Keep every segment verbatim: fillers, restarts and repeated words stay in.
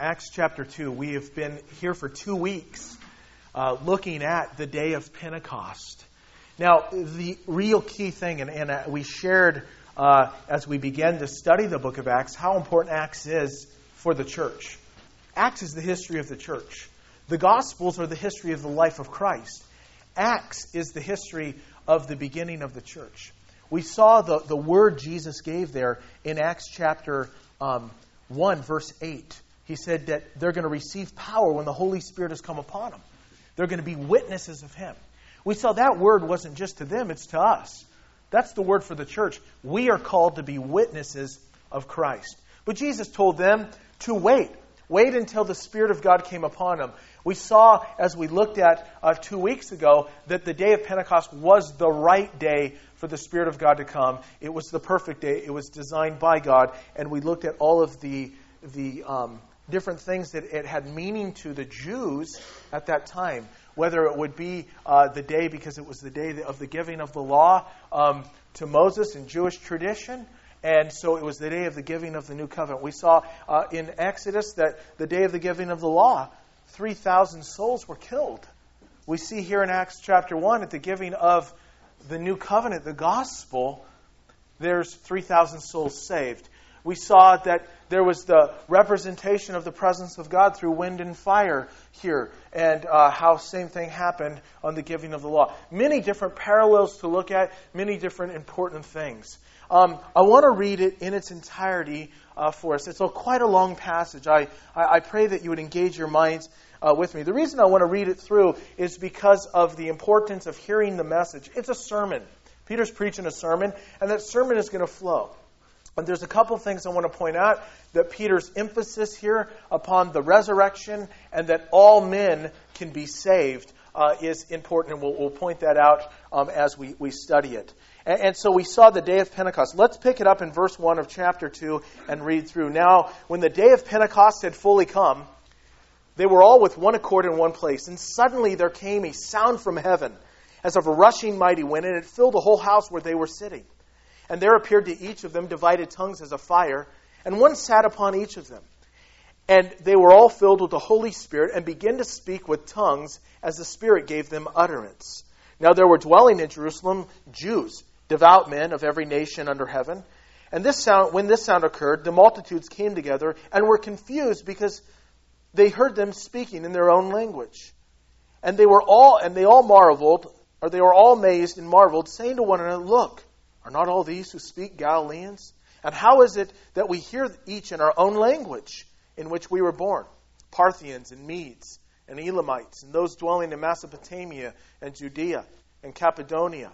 Acts chapter two. We have been here for two weeks uh, looking at the day of Pentecost. Now, the real key thing, and, and uh, we shared uh, as we began to study the book of Acts, how important Acts is for the church. Acts is the history of the church. The Gospels are the history of the life of Christ. Acts is the history of the beginning of the church. We saw the, the word Jesus gave there in Acts chapter um, one, verse eight. He said that they're going to receive power when the Holy Spirit has come upon them. They're going to be witnesses of Him. We saw that word wasn't just to them, it's to us. That's the word for the church. We are called to be witnesses of Christ. But Jesus told them to wait. Wait until the Spirit of God came upon them. We saw, as we looked at uh, two weeks ago, that the day of Pentecost was the right day for the Spirit of God to come. It was the perfect day. It was designed by God. And we looked at all of the, the um, different things that it had meaning to the Jews at that time. Whether it would be uh, the day because it was the day of the giving of the law um, to Moses in Jewish tradition. And so it was the day of the giving of the new covenant. We saw uh, in Exodus that the day of the giving of the law, three thousand souls were killed. We see here in Acts chapter one, at the giving of the new covenant, the gospel, there's three thousand souls saved. We saw that there was the representation of the presence of God through wind and fire here, and uh, how same thing happened on the giving of the law. Many different parallels to look at, many different important things. Um, I want to read it in its entirety uh, for us. It's a, quite a long passage. I, I, I pray that you would engage your minds uh, with me. The reason I want to read it through is because of the importance of hearing the message. It's a sermon. Peter's preaching a sermon, and that sermon is going to flow. And there's a couple things I want to point out, that Peter's emphasis here upon the resurrection and that all men can be saved uh, is important, and we'll, we'll point that out um, as we, we study it. And, and so we saw the day of Pentecost. Let's pick it up in verse one of chapter two and read through. Now, when the day of Pentecost had fully come, they were all with one accord in one place, and suddenly there came a sound from heaven as of a rushing mighty wind, and it filled the whole house where they were sitting. And there appeared to each of them divided tongues as a fire, and one sat upon each of them. And they were all filled with the Holy Spirit, and began to speak with tongues as the Spirit gave them utterance. Now there were dwelling in Jerusalem Jews, devout men of every nation under heaven. And this sound, when this sound occurred, the multitudes came together and were confused because they heard them speaking in their own language. And they were all, and they all marveled, or they were all amazed and marveled, saying to one another, "Look, are not all these who speak Galileans? And how is it that we hear each in our own language in which we were born? Parthians and Medes and Elamites and those dwelling in Mesopotamia and Judea and Cappadocia,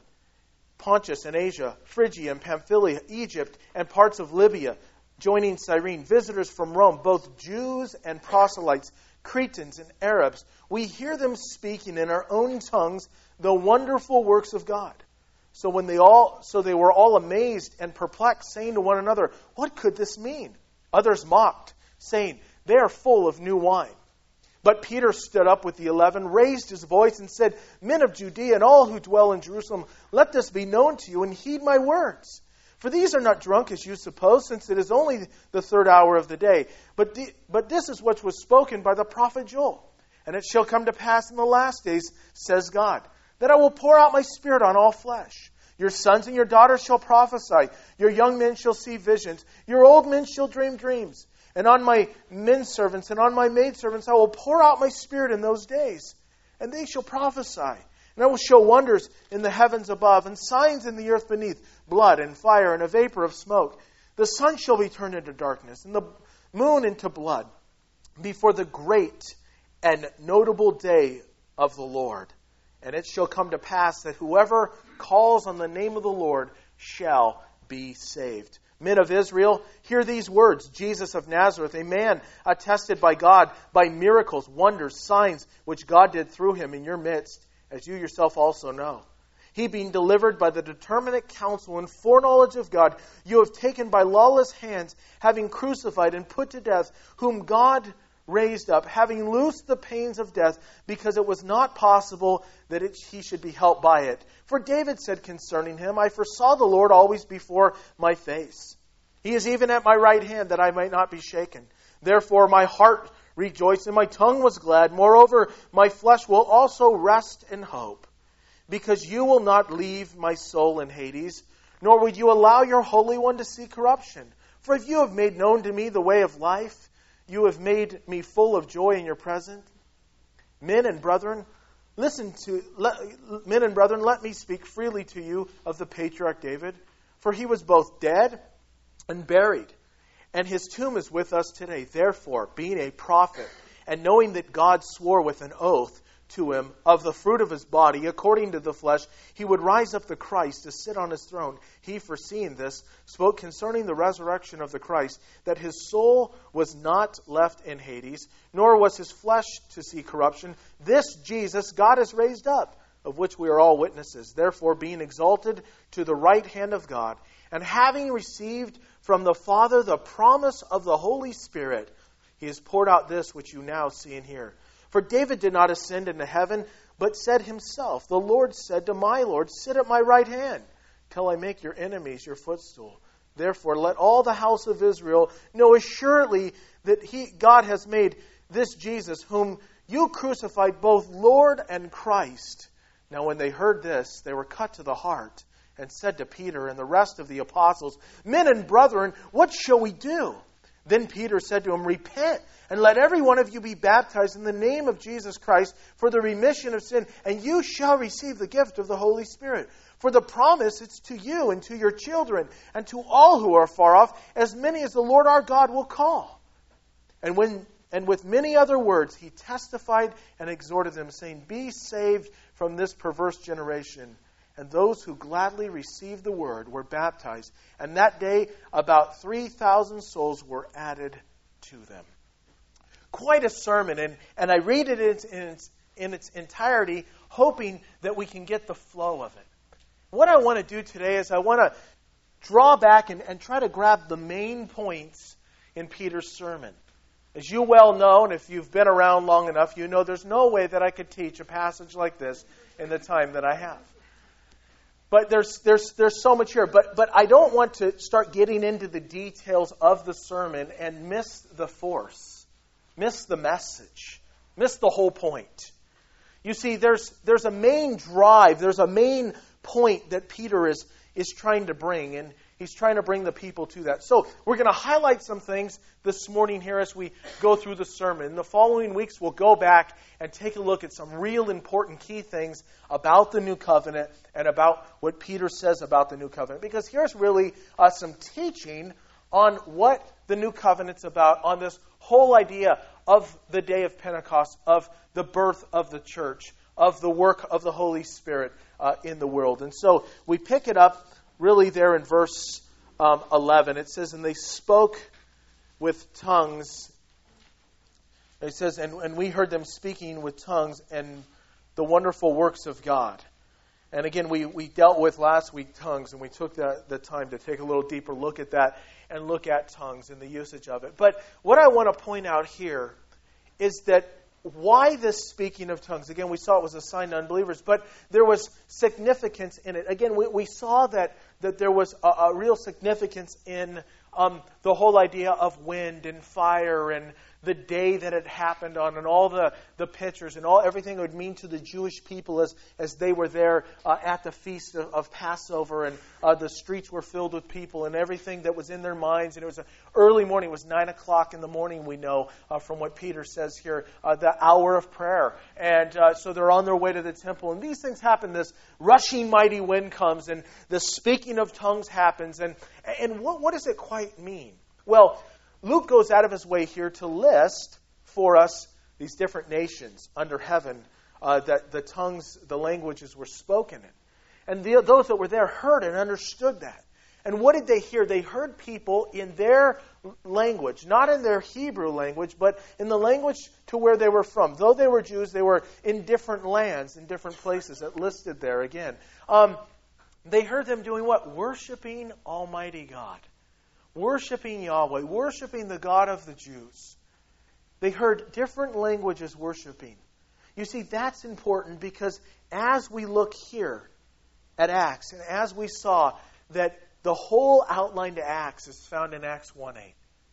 Pontus and Asia, Phrygia and Pamphylia, Egypt and parts of Libya, joining Cyrene, visitors from Rome, both Jews and proselytes, Cretans and Arabs. We hear them speaking in our own tongues the wonderful works of God." So when they all, so they were all amazed and perplexed, saying to one another, "What could this mean?" Others mocked, saying, "They are full of new wine." But Peter stood up with the eleven, raised his voice, and said, "Men of Judea and all who dwell in Jerusalem, let this be known to you, and heed my words. For these are not drunk as you suppose, since it is only the third hour of the day. But, the, but this is what was spoken by the prophet Joel. And it shall come to pass in the last days, says God, that I will pour out my Spirit on all flesh. Your sons and your daughters shall prophesy. Your young men shall see visions. Your old men shall dream dreams. And on my men servants and on my maidservants I will pour out my Spirit in those days. And they shall prophesy. And I will show wonders in the heavens above, and signs in the earth beneath, blood and fire and a vapor of smoke. The sun shall be turned into darkness, and the moon into blood, before the great and notable day of the Lord. And it shall come to pass that whoever calls on the name of the Lord shall be saved. Men of Israel, hear these words. Jesus of Nazareth, a man attested by God by miracles, wonders, signs, which God did through him in your midst, as you yourself also know. He being delivered by the determinate counsel and foreknowledge of God, you have taken by lawless hands, having crucified and put to death, whom God raised up, having loosed the pains of death, because it was not possible that it, he should be helped by it. For David said concerning him, I foresaw the Lord always before my face. He is even at my right hand, that I might not be shaken. Therefore my heart rejoiced, and my tongue was glad. Moreover, my flesh will also rest in hope, because you will not leave my soul in Hades, nor would you allow your Holy One to see corruption. For if you have made known to me the way of life, you have made me full of joy in your presence. Men and brethren, listen to let, men and brethren, let me speak freely to you of the patriarch David, for he was both dead and buried, and his tomb is with us today. Therefore, being a prophet, and knowing that God swore with an oath to him of the fruit of his body, according to the flesh, he would rise up the Christ to sit on his throne. He, foreseeing this, spoke concerning the resurrection of the Christ, that his soul was not left in Hades, nor was his flesh to see corruption. This Jesus God has raised up, of which we are all witnesses. Therefore, being exalted to the right hand of God, and having received from the Father the promise of the Holy Spirit, he has poured out this which you now see and hear. For David did not ascend into heaven, but said himself, the Lord said to my Lord, sit at my right hand, till I make your enemies your footstool. Therefore, let all the house of Israel know assuredly that he, God has made this Jesus, whom you crucified, both Lord and Christ. Now when they heard this, they were cut to the heart, and said to Peter and the rest of the apostles, Men and brethren, what shall we do? Then Peter said to him, Repent, and let every one of you be baptized in the name of Jesus Christ for the remission of sin, and you shall receive the gift of the Holy Spirit. For the promise is to you and to your children, and to all who are far off, as many as the Lord our God will call. And when and with many other words he testified and exhorted them, saying, Be saved from this perverse generation. And those who gladly received the word were baptized. And that day about three thousand souls were added to them. Quite a sermon. And, and I read it in its, in its entirety, hoping that we can get the flow of it. What I want to do today is I want to draw back and, and try to grab the main points in Peter's sermon. As you well know, and if you've been around long enough, you know there's no way that I could teach a passage like this in the time that I have. But there's there's there's so much here. But but I don't want to start getting into the details of the sermon and miss the force, miss the message, miss the whole point. You see, there's there's a main drive, there's a main point that Peter is is trying to bring, and he's trying to bring the people to that. So we're going to highlight some things this morning here as we go through the sermon. In the following weeks, we'll go back and take a look at some real important key things about the new covenant and about what Peter says about the new covenant. Because here's really uh, some teaching on what the new covenant's about, on this whole idea of the day of Pentecost, of the birth of the church, of the work of the Holy Spirit uh, in the world. And so we pick it up really there in verse um, eleven. It says, and they spoke with tongues. It says, and, and we heard them speaking with tongues and the wonderful works of God. And again, we, we dealt with last week tongues, and we took the, the time to take a little deeper look at that and look at tongues and the usage of it. But what I want to point out here is that why this speaking of tongues? Again, we saw it was a sign to unbelievers, but there was significance in it. Again, we, we saw that, that there was a, a real significance in um, the whole idea of wind and fire and the day that it happened on, and all the, the pictures and all everything it would mean to the Jewish people as, as they were there uh, at the feast of, of Passover, and uh, the streets were filled with people and everything that was in their minds. And it was an early morning. It was nine o'clock in the morning, we know uh, from what Peter says here, uh, the hour of prayer. And uh, so they're on their way to the temple. And these things happen. This rushing mighty wind comes, and the speaking of tongues happens. And, and what, what does it quite mean? Well, Luke goes out of his way here to list for us these different nations under heaven uh, that the tongues, the languages were spoken in. And the, those that were there heard and understood that. And what did they hear? They heard people in their language, not in their Hebrew language, but in the language to where they were from. Though they were Jews, they were in different lands, in different places that listed there again. Um, they heard them doing what? Worshiping Almighty God. Worshiping Yahweh, worshiping the God of the Jews. They heard different languages worshiping. You see, that's important because as we look here at Acts, and as we saw that the whole outline to Acts is found in Acts one eight,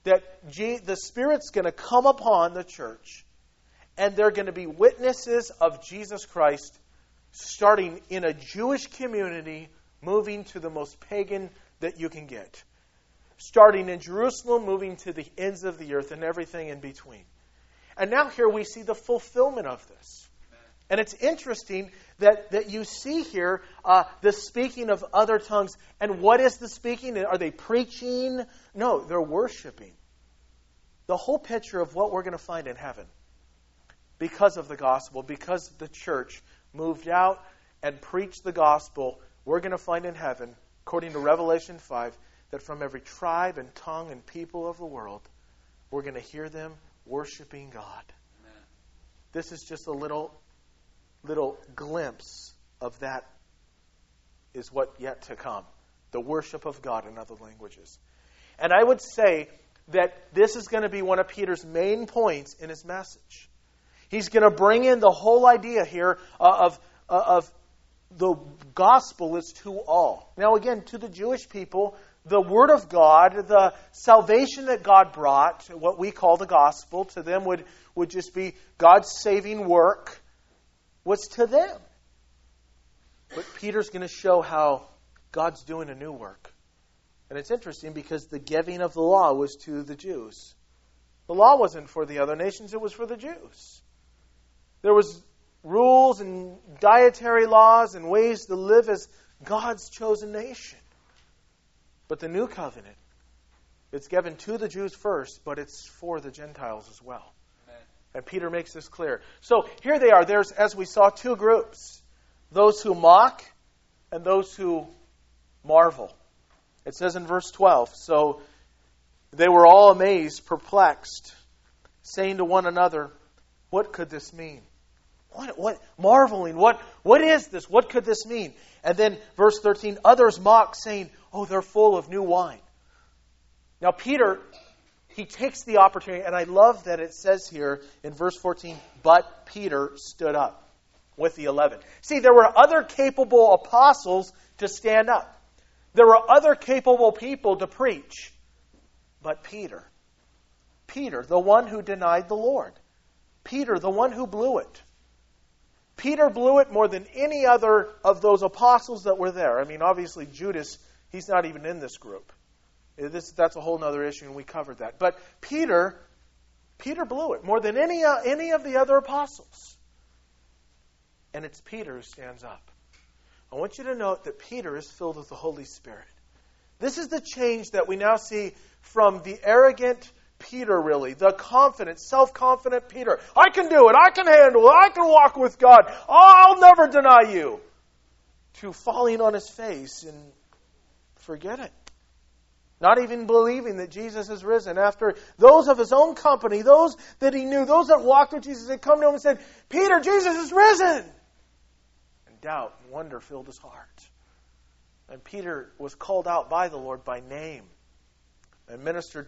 that G- the Spirit's going to come upon the church, and they're going to be witnesses of Jesus Christ, starting in a Jewish community, moving to the most pagan that you can get. Starting in Jerusalem, moving to the ends of the earth and everything in between. And now here we see the fulfillment of this. And it's interesting that, that you see here uh, the speaking of other tongues. And what is the speaking? Are they preaching? No, they're worshiping. The whole picture of what we're going to find in heaven, because of the gospel, because the church moved out and preached the gospel, we're going to find in heaven, according to Revelation five, that from every tribe and tongue and people of the world, we're going to hear them worshiping God. Amen. This is just a little, little glimpse of that is what yet to come. The worship of God in other languages. And I would say that this is going to be one of Peter's main points in his message. He's going to bring in the whole idea here of, of the gospel is to all. Now again, to the Jewish people, the Word of God, the salvation that God brought, what we call the gospel, to them would, would just be God's saving work, was to them. But Peter's going to show how God's doing a new work. And it's interesting because the giving of the law was to the Jews. The law wasn't for the other nations, it was for the Jews. There was rules and dietary laws and ways to live as God's chosen nation. But the new covenant, it's given to the Jews first, but it's for the Gentiles as well. Amen. And Peter makes this clear. So here they are. There's, as we saw, two groups. Those who mock and those who marvel. It says in verse twelve, so they were all amazed, perplexed, saying to one another, what could this mean? What, what, marveling, what, what is this? What could this mean? And then verse thirteen, others mock, saying, oh, they're full of new wine. Now Peter, he takes the opportunity, and I love that it says here in verse fourteen, but Peter stood up with the eleven. See, there were other capable apostles to stand up. There were other capable people to preach. But Peter, Peter, the one who denied the Lord. Peter, the one who blew it. Peter blew it more than any other of those apostles that were there. I mean, obviously, Judas, he's not even in this group. This, that's a whole other issue, and we covered that. But Peter, Peter blew it more than any, uh, any of the other apostles. And it's Peter who stands up. I want you to note that Peter is filled with the Holy Spirit. This is the change that we now see from the arrogant Peter, really, the confident, self-confident Peter. I can do it. I can handle it. I can walk with God. Oh, I'll never deny you. To falling on his face and forget it. Not even believing that Jesus has risen. After those of his own company, those that he knew, those that walked with Jesus, had come to him and said, Peter, Jesus is risen. And doubt and wonder filled his heart. And Peter was called out by the Lord by name and ministered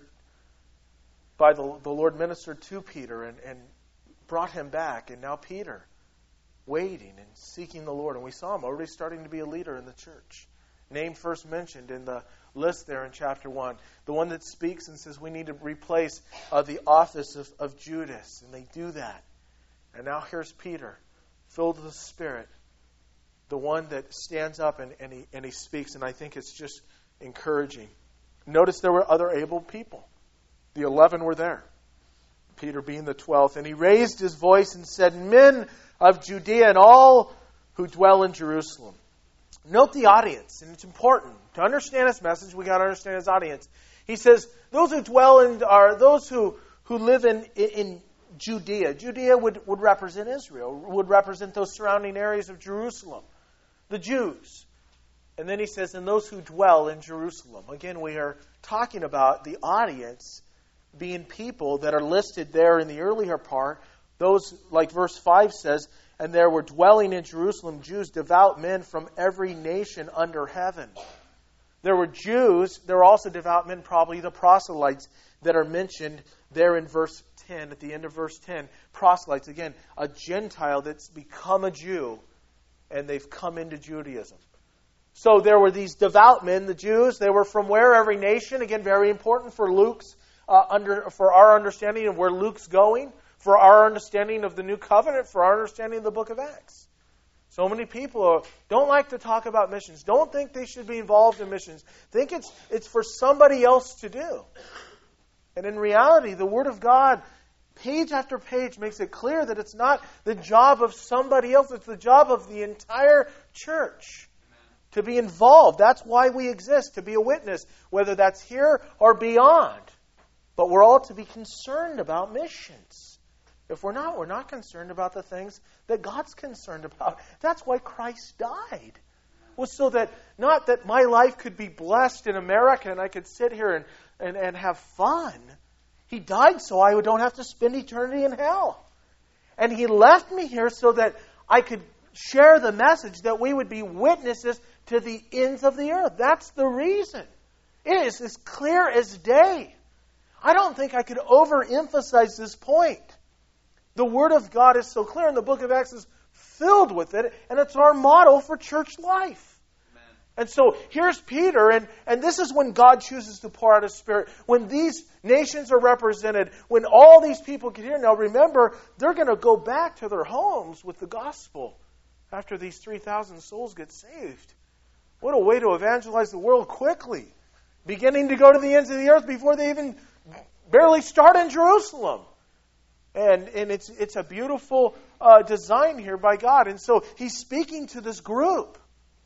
by the, the Lord ministered to Peter and, and brought him back. And now Peter, waiting and seeking the Lord. And we saw him already starting to be a leader in the church. Name first mentioned in the list there in chapter one. The one that speaks and says we need to replace uh, the office of, of Judas. And they do that. And now here's Peter, filled with the Spirit. The one that stands up and, and, he, and he speaks. And I think it's just encouraging. Notice there were other able people. The eleven were there. Peter being the twelfth. And he raised his voice and said, men of Judea and all who dwell in Jerusalem. Note the audience. And it's important. To understand his message, we got to understand his audience. He says, those who dwell in, are those who, who live in, in Judea. Judea would, would represent Israel. Would represent those surrounding areas of Jerusalem. The Jews. And then he says, and those who dwell in Jerusalem. Again, we are talking about the audience being people that are listed there in the earlier part. Those, like verse five says, and there were dwelling in Jerusalem Jews, devout men from every nation under heaven. There were Jews, there were also devout men, probably the proselytes that are mentioned there in verse ten, at the end of verse ten. Proselytes, again, a Gentile that's become a Jew, and they've come into Judaism. So there were these devout men, the Jews. They were from where? Every nation. Again, very important for Luke's uh, under for our understanding of where Luke's going, for our understanding of the New Covenant, for our understanding of the book of Acts. So many people don't like to talk about missions, don't think they should be involved in missions, think it's it's for somebody else to do. And in reality, the Word of God, page after page, makes it clear that it's not the job of somebody else, it's the job of the entire church to be involved. That's why we exist, to be a witness, whether that's here or beyond. But we're all to be concerned about missions. If we're not, we're not concerned about the things that God's concerned about. That's why Christ died. Was so that, not that my life could be blessed in America and I could sit here and, and, and have fun. He died so I don't have to spend eternity in hell. And He left me here so that I could share the message, that we would be witnesses to the ends of the earth. That's the reason. It is as clear as day. I don't think I could overemphasize this point. The Word of God is so clear, and the book of Acts is filled with it, and it's our model for church life. Amen. And so here's Peter, and, and this is when God chooses to pour out His Spirit. When these nations are represented, when all these people get here. Now remember, they're going to go back to their homes with the gospel after these three thousand souls get saved. What a way to evangelize the world quickly. Beginning to go to the ends of the earth before they even barely start in Jerusalem. And and it's it's a beautiful uh, design here by God. And so He's speaking to this group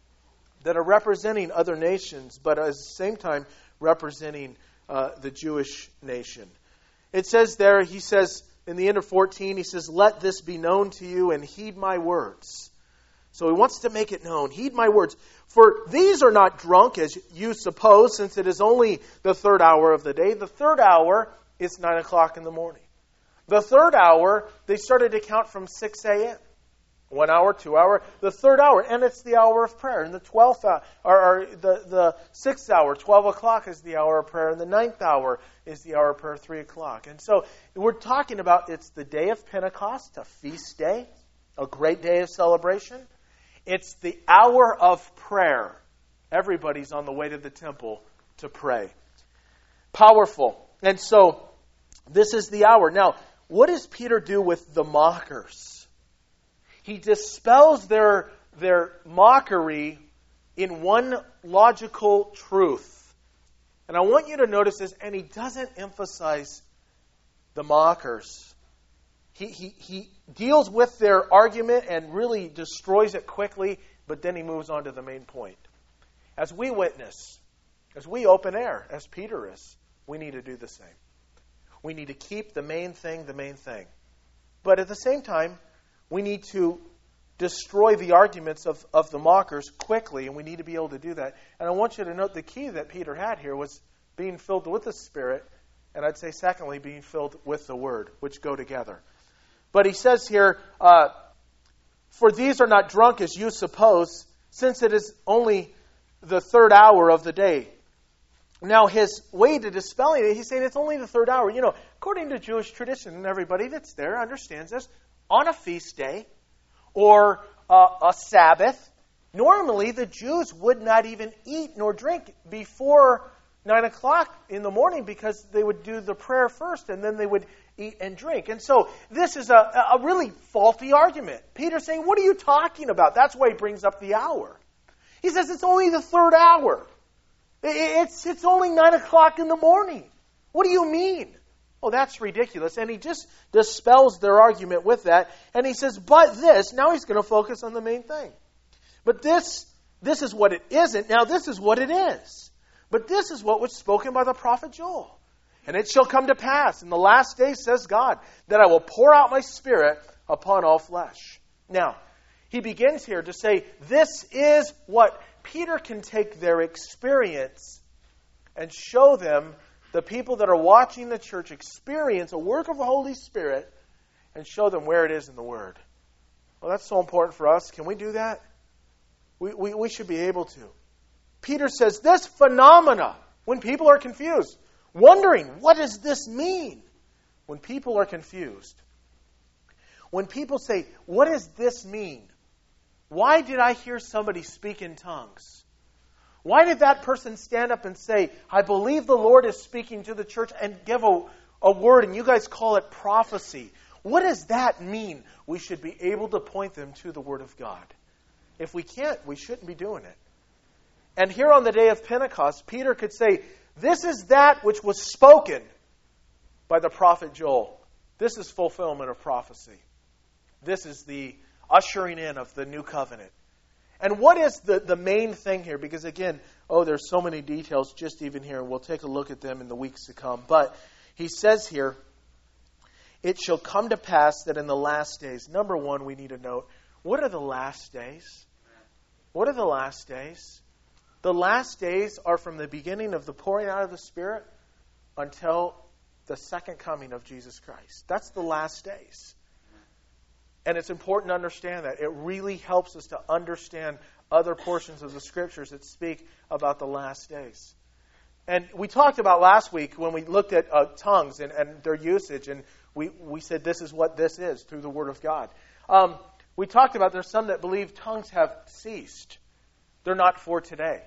that are representing other nations, but at the same time representing uh, the Jewish nation. It says there, He says, in the end of fourteen, He says, "Let this be known to you and heed my words." So He wants to make it known. Heed my words. "For these are not drunk, as you suppose, since it is only the third hour of the day." The third hour is nine o'clock in the morning. The third hour, they started to count from six a.m. One hour, two hour, the third hour, and it's the hour of prayer. And the twelfth hour, or, or the, the sixth hour, twelve o'clock is the hour of prayer, and the ninth hour is the hour of prayer, three o'clock. And so we're talking about, it's the day of Pentecost, a feast day, a great day of celebration. It's the hour of prayer. Everybody's on the way to the temple to pray. Powerful. And so this is the hour. Now, what does Peter do with the mockers? He dispels their, their mockery in one logical truth. And I want you to notice this, and he doesn't emphasize the mockers. He, he, he deals with their argument and really destroys it quickly, but then he moves on to the main point. As we witness, as we open air, as Peter is, we need to do the same. We need to keep the main thing the main thing. But at the same time, we need to destroy the arguments of, of the mockers quickly, and we need to be able to do that. And I want you to note the key that Peter had here was being filled with the Spirit, and I'd say secondly, being filled with the Word, which go together. But he says here, uh, "For these are not drunk as you suppose, since it is only the third hour of the day." Now, his way to dispelling it, he's saying it's only the third hour. You know, according to Jewish tradition, and everybody that's there understands this, on a feast day or uh, a Sabbath, normally the Jews would not even eat nor drink before nine o'clock in the morning because they would do the prayer first and then they would eat and drink. And so this is a, a really faulty argument. Peter's saying, what are you talking about? That's why he brings up the hour. He says it's only the third hour. It's, it's only nine o'clock in the morning. What do you mean? Oh, that's ridiculous. And he just dispels their argument with that. And he says, but this, now he's going to focus on the main thing. But this, this is what it isn't. Now this is what it is. But this is what was spoken by the prophet Joel. And it shall come to pass in the last days, says God, that I will pour out my Spirit upon all flesh. Now, he begins here to say, this is what Peter can take their experience and show them, the people that are watching the church experience a work of the Holy Spirit, and show them where it is in the Word. Well, that's so important for us. Can we do that? We, we, we should be able to. Peter says, this phenomena, when people are confused, wondering, what does this mean? When people are confused. When people say, what does this mean? Why did I hear somebody speak in tongues? Why did that person stand up and say, I believe the Lord is speaking to the church, and give a, a word, and you guys call it prophecy? What does that mean? We should be able to point them to the Word of God. If we can't, we shouldn't be doing it. And here on the day of Pentecost, Peter could say, this is that which was spoken by the prophet Joel. This is fulfillment of prophecy. This is the ushering in of the new covenant. And what is the, the main thing here? Because again, oh, there's so many details just even here. We'll take a look at them in the weeks to come. But he says here, it shall come to pass that in the last days, number one, we need to note, what are the last days? What are the last days? The last days are from the beginning of the pouring out of the Spirit until the second coming of Jesus Christ. That's the last days. And it's important to understand that. It really helps us to understand other portions of the Scriptures that speak about the last days. And we talked about last week when we looked at uh, tongues and, and their usage, and we, we said this is what this is through the Word of God. Um, we talked about there's some that believe tongues have ceased. They're not for today.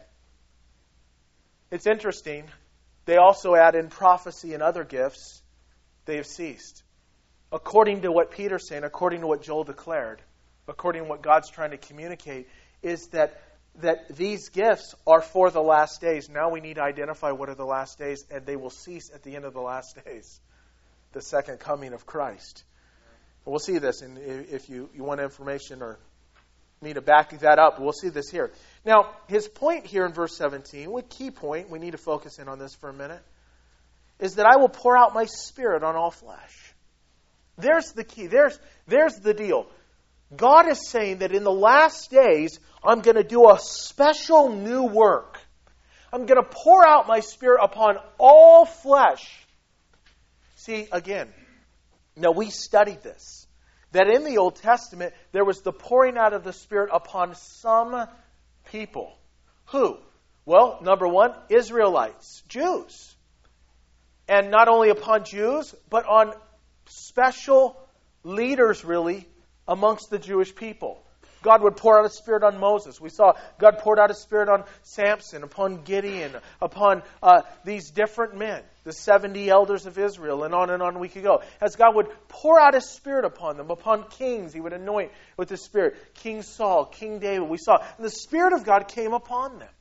It's interesting. They also add in prophecy and other gifts. They have ceased. According to what Peter's saying, according to what Joel declared, according to what God's trying to communicate, is that, that these gifts are for the last days. Now we need to identify what are the last days, and they will cease at the end of the last days. The second coming of Christ. And we'll see this, and if you, you want information or me to back that up, we'll see this here. Now, his point here in verse seventeen, what key point, we need to focus in on this for a minute, is that I will pour out my Spirit on all flesh. There's the key. There's, there's the deal. God is saying that in the last days, I'm going to do a special new work. I'm going to pour out my Spirit upon all flesh. See, again, now we studied this, that in the Old Testament, there was the pouring out of the Spirit upon some people. Who? Well, number one, Israelites, Jews. And not only upon Jews, but on special leaders, really, amongst the Jewish people. God would pour out His Spirit on Moses. We saw God poured out His Spirit on Samson, upon Gideon, upon uh, these different men, the seventy elders of Israel, and on and on we could go. As God would pour out His Spirit upon them, upon kings, He would anoint with His Spirit. King Saul, King David, we saw. And the Spirit of God came upon them.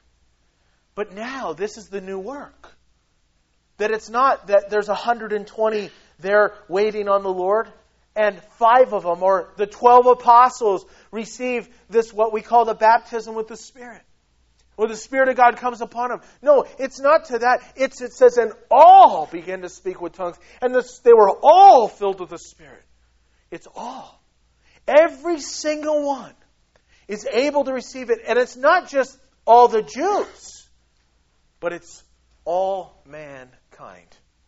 But now, this is the new work. That it's not that there's one hundred twenty there waiting on the Lord, and five of them, or the twelve apostles, receive this, what we call the baptism with the Spirit. Or the Spirit of God comes upon them. No, it's not to that. It's, it says, and all began to speak with tongues. And this, they were all filled with the Spirit. It's all. Every single one is able to receive it. And it's not just all the Jews, but it's all mankind.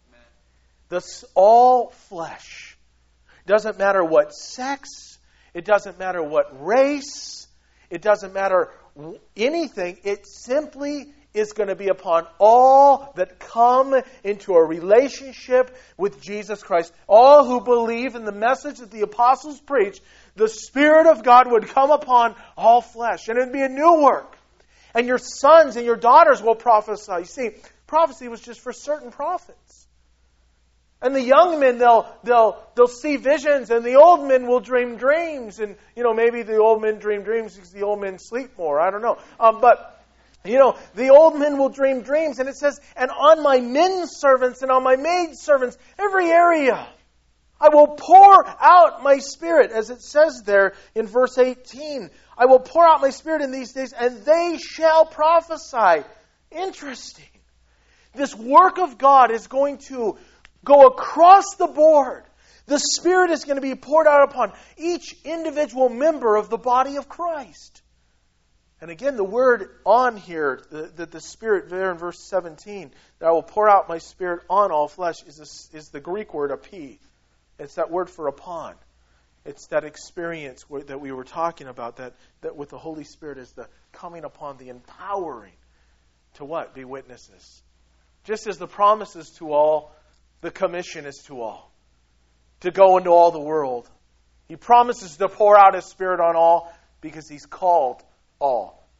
This all flesh. Doesn't matter what sex. It doesn't matter what race. It doesn't matter anything. It simply is going to be upon all that come into a relationship with Jesus Christ. All who believe in the message that the apostles preach, the Spirit of God would come upon all flesh. And it would be a new work. And your sons and your daughters will prophesy. You see, prophecy was just for certain prophets. And the young men, they'll they'll they'll see visions, and the old men will dream dreams. And, you know, maybe the old men dream dreams because the old men sleep more. I don't know. Um, but, you know, the old men will dream dreams. And it says, and on my men servants and on my maid servants, every area, I will pour out my Spirit. As it says there in verse eighteen, I will pour out my Spirit in these days, and they shall prophesy. Interesting. This work of God is going to go across the board. The Spirit is going to be poured out upon each individual member of the body of Christ. And again, the word on here, that the, the Spirit there in verse seventeen, that I will pour out my Spirit on all flesh, is, a, is the Greek word api. It's that word for upon. It's that experience where, that we were talking about, that, that with the Holy Spirit is the coming upon, the empowering to what? Be witnesses. Just as the promise is to all, the commission is to all. To go into all the world. He promises to pour out His Spirit on all because He's called all.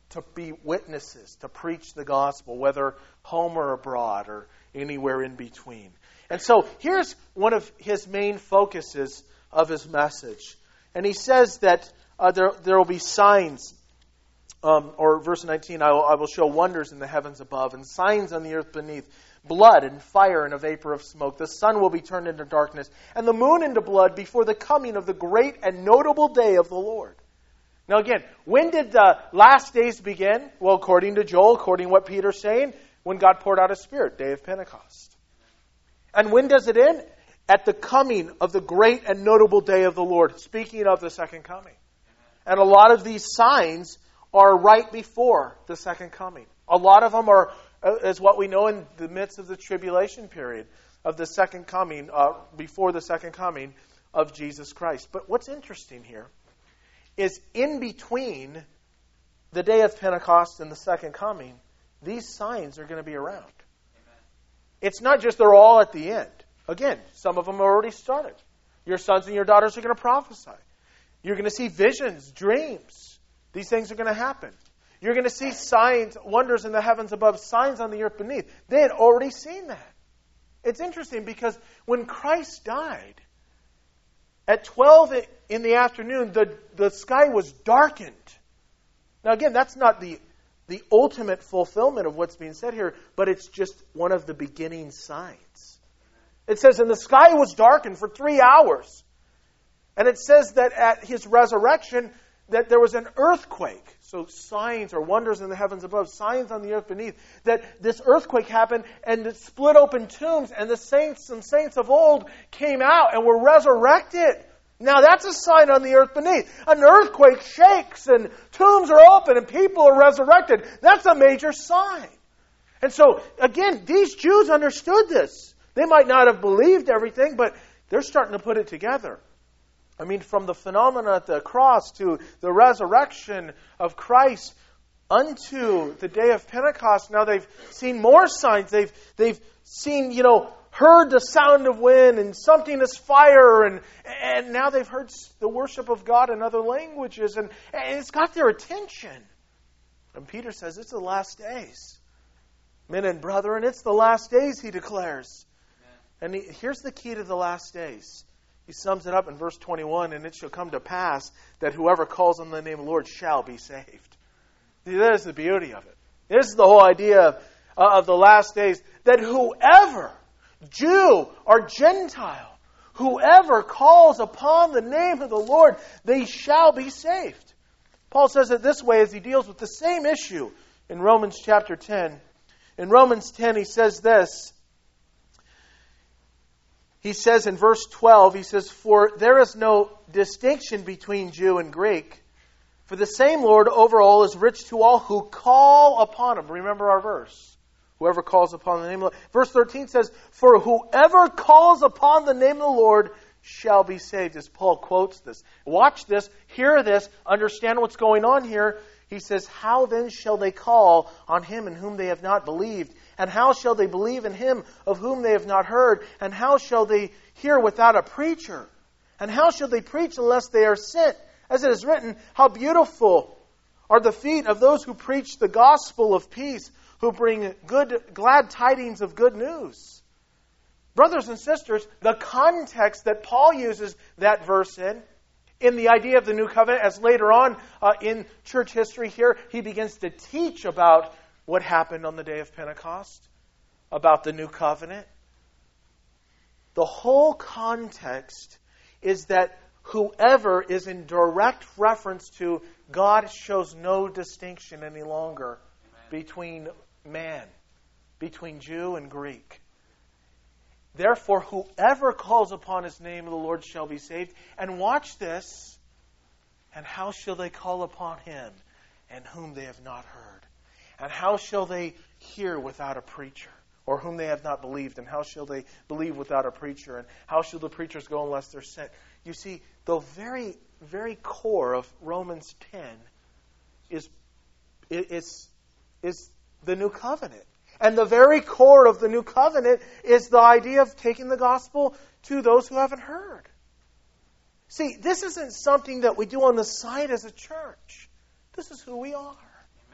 to be witnesses, to preach the gospel, whether home or abroad or anywhere in between. And so here's one of his main focuses of his message. And he says that uh, there, there will be signs, um, or verse nineteen, I will, I will show wonders in the heavens above and signs on the earth beneath, blood and fire and a vapor of smoke. The sun will be turned into darkness and the moon into blood before the coming of the great and notable day of the Lord. Now again, when did the last days begin? Well, according to Joel, according to what Peter's saying, when God poured out His Spirit, day of Pentecost. And when does it end? At the coming of the great and notable day of the Lord, speaking of the second coming. And a lot of these signs are right before the second coming. A lot of them are, as what we know, in the midst of the tribulation period of the second coming, uh, before the second coming of Jesus Christ. But what's interesting here is in between the day of Pentecost and the second coming, these signs are going to be around. Amen. It's not just they're all at the end. Again, some of them have already started. Your sons and your daughters are going to prophesy. You're going to see visions, dreams. These things are going to happen. You're going to see signs, wonders in the heavens above, signs on the earth beneath. They had already seen that. It's interesting because when Christ died, at twelve in the afternoon, the, the sky was darkened. Now again, that's not the, the ultimate fulfillment of what's being said here, but it's just one of the beginning signs. It says, and the sky was darkened for three hours. And it says that at His resurrection, that there was an earthquake. So signs or wonders in the heavens above, signs on the earth beneath. That this earthquake happened and it split open tombs, and the saints and saints of old came out and were resurrected. Now that's a sign on the earth beneath. An earthquake shakes and tombs are open and people are resurrected. That's a major sign. And so, again, these Jews understood this. They might not have believed everything, but they're starting to put it together. I mean, from the phenomena at the cross to the resurrection of Christ unto the day of Pentecost, now they've seen more signs. They've they've seen, you know, heard the sound of wind and something as fire, and and now they've heard the worship of God in other languages, and, and it's got their attention. And Peter says, it's the last days. Men and brethren, it's the last days, he declares. And he, here's the key to the last days. He sums it up in verse twenty-one, and it shall come to pass that whoever calls on the name of the Lord shall be saved. See, that is the beauty of it. This is the whole idea of, uh, of the last days, that whoever, Jew or Gentile, whoever calls upon the name of the Lord, they shall be saved. Paul says it this way as he deals with the same issue in Romans chapter ten. In Romans ten, he says this. He says in verse twelve, he says, for there is no distinction between Jew and Greek, for the same Lord over all is rich to all who call upon Him. Remember our verse. Whoever calls upon the name of the Lord. Verse thirteen says, for whoever calls upon the name of the Lord shall be saved. As Paul quotes this. Watch this, hear this, understand what's going on here. He says, how then shall they call on Him in whom they have not believed? And how shall they believe in Him of whom they have not heard? And how shall they hear without a preacher? And how shall they preach unless they are sent? As it is written, how beautiful are the feet of those who preach the gospel of peace, who bring good, glad tidings of good news. Brothers and sisters, the context that Paul uses that verse in, in the idea of the new covenant, as later on uh, in church history here, he begins to teach about what happened on the day of Pentecost, about the new covenant. The whole context is that whoever is in direct reference to God shows no distinction any longer Amen. Between man, between Jew and Greek. Therefore, whoever calls upon His name of the Lord shall be saved. And watch this. And how shall they call upon Him in whom they have not heard? And how shall they hear without a preacher? Or whom they have not believed? And how shall they believe without a preacher? And how shall the preachers go unless they're sent? You see, the very, very core of Romans ten is, is, is the new covenant. And the very core of the new covenant is the idea of taking the gospel to those who haven't heard. See, this isn't something that we do on the side as a church. This is who we are. Amen.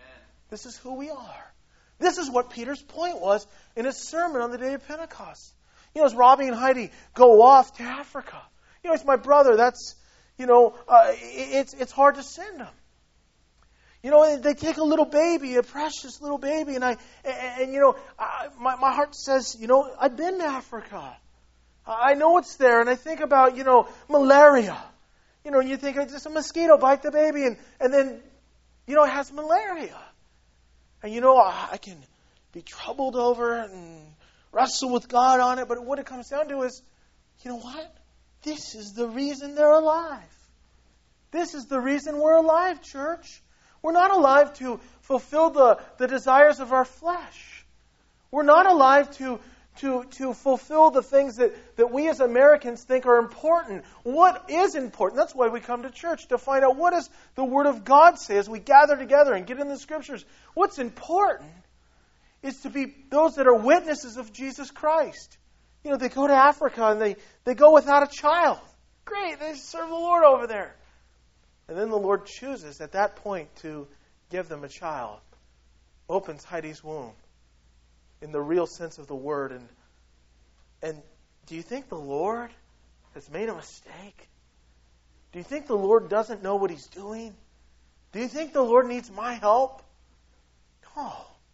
This is who we are. This is what Peter's point was in his sermon on the day of Pentecost. You know, as Robbie and Heidi go off to Africa, you know, it's my brother. That's, you know, uh, it's it's hard to send them. You know, they take a little baby, a precious little baby, and I, and, and you know, I, my my heart says, you know, I've been to Africa. I know it's there, and I think about, you know, malaria. You know, and you think, just a mosquito bite the baby, and, and then, you know, it has malaria. And, you know, I, I can be troubled over it and wrestle with God on it, but what it comes down to is, you know what? This is the reason they're alive. This is the reason we're alive, church. We're not alive to fulfill the, the desires of our flesh. We're not alive to To, to fulfill the things that, that we as Americans think are important. What is important? That's why we come to church, to find out what does the Word of God say as we gather together and get in the Scriptures. What's important is to be those that are witnesses of Jesus Christ. You know, they go to Africa and they, they go without a child. Great, they serve the Lord over there. And then the Lord chooses at that point to give them a child. Opens Heidi's womb. In the real sense of the word. And and do you think the Lord has made a mistake? Do you think the Lord doesn't know what He's doing? Do you think the Lord needs my help? No.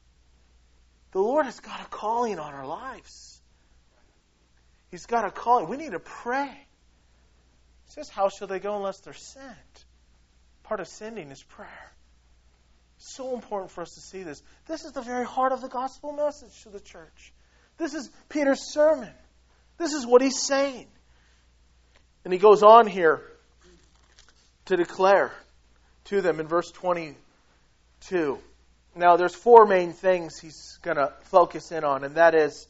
The Lord has got a calling on our lives. He's got a calling. We need to pray. It says, how shall they go unless they're sent? Part of sending is prayer. So important for us to see this. This is the very heart of the gospel message to the church. This is Peter's sermon. This is what he's saying. And he goes on here to declare to them in verse twenty-two. Now, there's four main things he's going to focus in on, and that is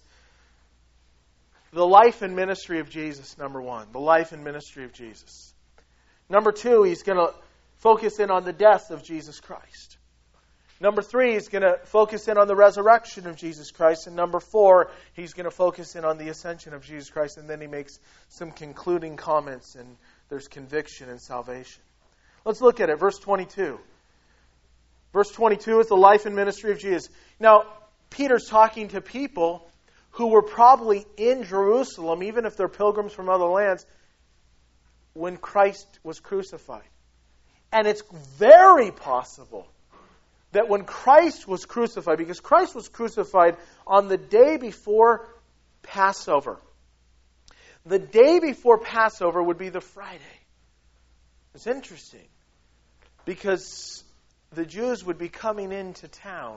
the life and ministry of Jesus, number one. The life and ministry of Jesus. Number two, he's going to focus in on the death of Jesus Christ. Number three, he's going to focus in on the resurrection of Jesus Christ. And number four, he's going to focus in on the ascension of Jesus Christ. And then he makes some concluding comments, and there's conviction and salvation. Let's look at it. Verse twenty-two. Verse twenty-two is the life and ministry of Jesus. Now, Peter's talking to people who were probably in Jerusalem, even if they're pilgrims from other lands, when Christ was crucified. And it's very possible that when Christ was crucified, because Christ was crucified on the day before Passover. The day before Passover would be the Friday. It's interesting, because the Jews would be coming into town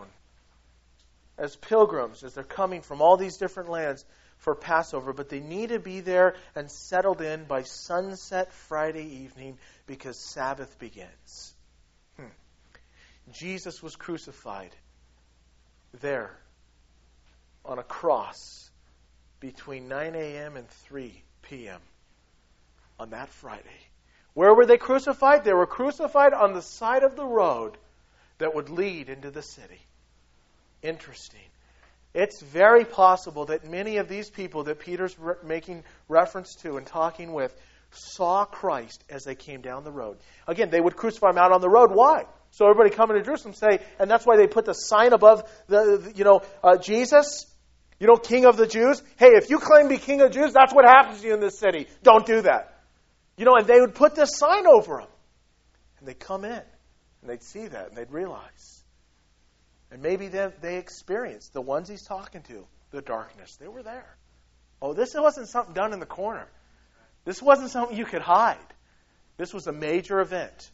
as pilgrims, as they're coming from all these different lands for Passover, but they need to be there and settled in by sunset Friday evening, because Sabbath begins. Hmm. Jesus was crucified there on a cross between nine a.m. and three p.m. on that Friday. Where were they crucified? They were crucified on the side of the road that would lead into the city. Interesting. It's very possible that many of these people that Peter's re- making reference to and talking with saw Christ as they came down the road. Again, they would crucify him out on the road. Why? So everybody coming to Jerusalem say, and that's why they put the sign above the, the you know, uh, Jesus, you know, King of the Jews. Hey, if you claim to be King of the Jews, that's what happens to you in this city. Don't do that. You know, and they would put this sign over them. And they'd come in, and they'd see that, and they'd realize. And maybe they, they experienced, the ones he's talking to, the darkness. They were there. Oh, this wasn't something done in the corner. This wasn't something you could hide. This was a major event.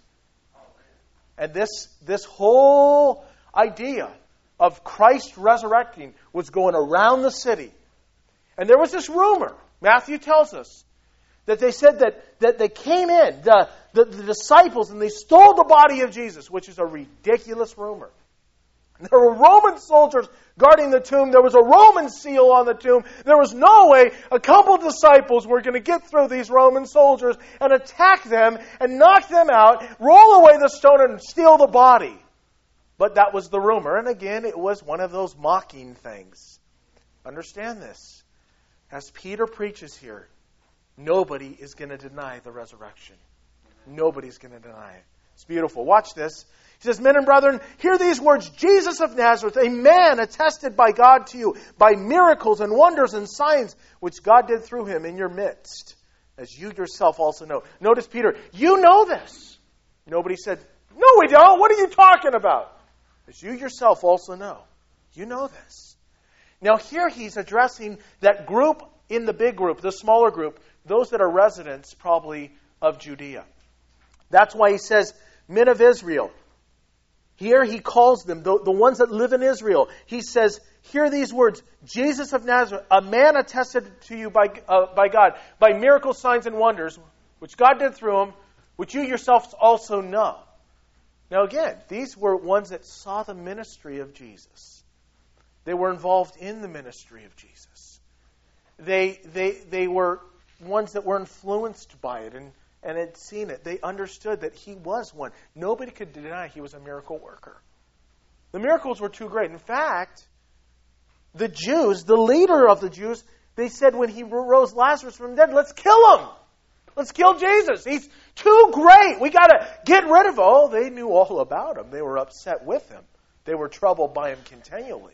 And this, this whole idea of Christ resurrecting was going around the city. And there was this rumor, Matthew tells us, that they said that, that they came in, the, the, the disciples, and they stole the body of Jesus, which is a ridiculous rumor. There were Roman soldiers guarding the tomb. There was a Roman seal on the tomb. There was no way a couple disciples were going to get through these Roman soldiers and attack them and knock them out, roll away the stone and steal the body. But that was the rumor. And again, it was one of those mocking things. Understand this. As Peter preaches here, nobody is going to deny the resurrection. Nobody's going to deny it. It's beautiful. Watch this. He says, men and brethren, hear these words. Jesus of Nazareth, a man attested by God to you by miracles and wonders and signs which God did through him in your midst, as you yourself also know. Notice Peter, you know this. Nobody said, no we don't. What are you talking about? As you yourself also know. You know this. Now here he's addressing that group in the big group, the smaller group, those that are residents probably of Judea. That's why he says, men of Israel. Here he calls them, the, the ones that live in Israel. He says, hear these words, Jesus of Nazareth, a man attested to you by, uh, by God, by miracles, signs, and wonders, which God did through him, which you yourselves also know. Now again, these were ones that saw the ministry of Jesus. They were involved in the ministry of Jesus. They, they, they were ones that were influenced by it and and had seen it. They understood that he was one. Nobody could deny he was a miracle worker. The miracles were too great. In fact, the Jews, the leader of the Jews, they said when he rose Lazarus from the dead, let's kill him. Let's kill Jesus. He's too great. We got to get rid of him. Oh, they knew all about him. They were upset with him. They were troubled by him continually.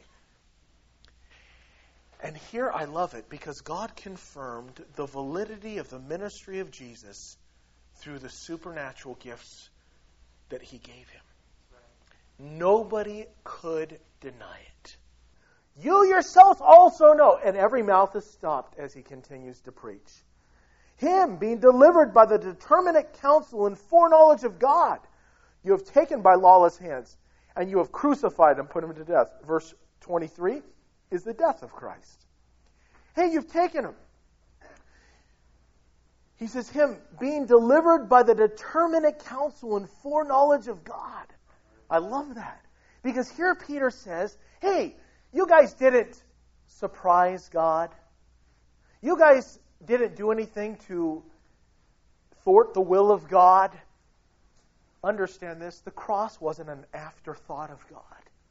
And here I love it because God confirmed the validity of the ministry of Jesus through the supernatural gifts that he gave him. Nobody could deny it. You yourselves also know, and every mouth is stopped as he continues to preach. Him being delivered by the determinate counsel and foreknowledge of God, you have taken by lawless hands, and you have crucified and put him to death. Verse twenty-three is the death of Christ. Hey, you've taken him. He says, him being delivered by the determinate counsel and foreknowledge of God. I love that. Because here Peter says, hey, you guys didn't surprise God. You guys didn't do anything to thwart the will of God. Understand this, the cross wasn't an afterthought of God.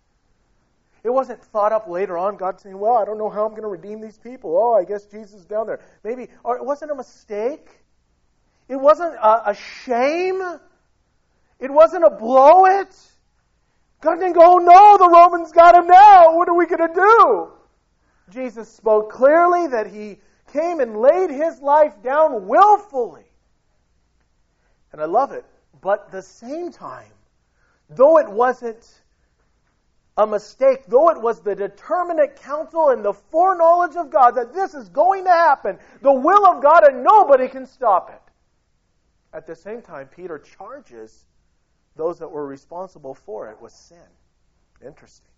It wasn't thought up later on, God saying, well, I don't know how I'm going to redeem these people. Oh, I guess Jesus is down there. Maybe, or it wasn't a mistake. It wasn't a, a shame. It wasn't a blow it. God didn't go, oh no, the Romans got him now. What are we going to do? Jesus spoke clearly that he came and laid his life down willfully. And I love it. But at the same time, though it wasn't a mistake, though it was the determinate counsel and the foreknowledge of God that this is going to happen, the will of God, and nobody can stop it. At the same time, Peter charges those that were responsible for it with sin. Interesting.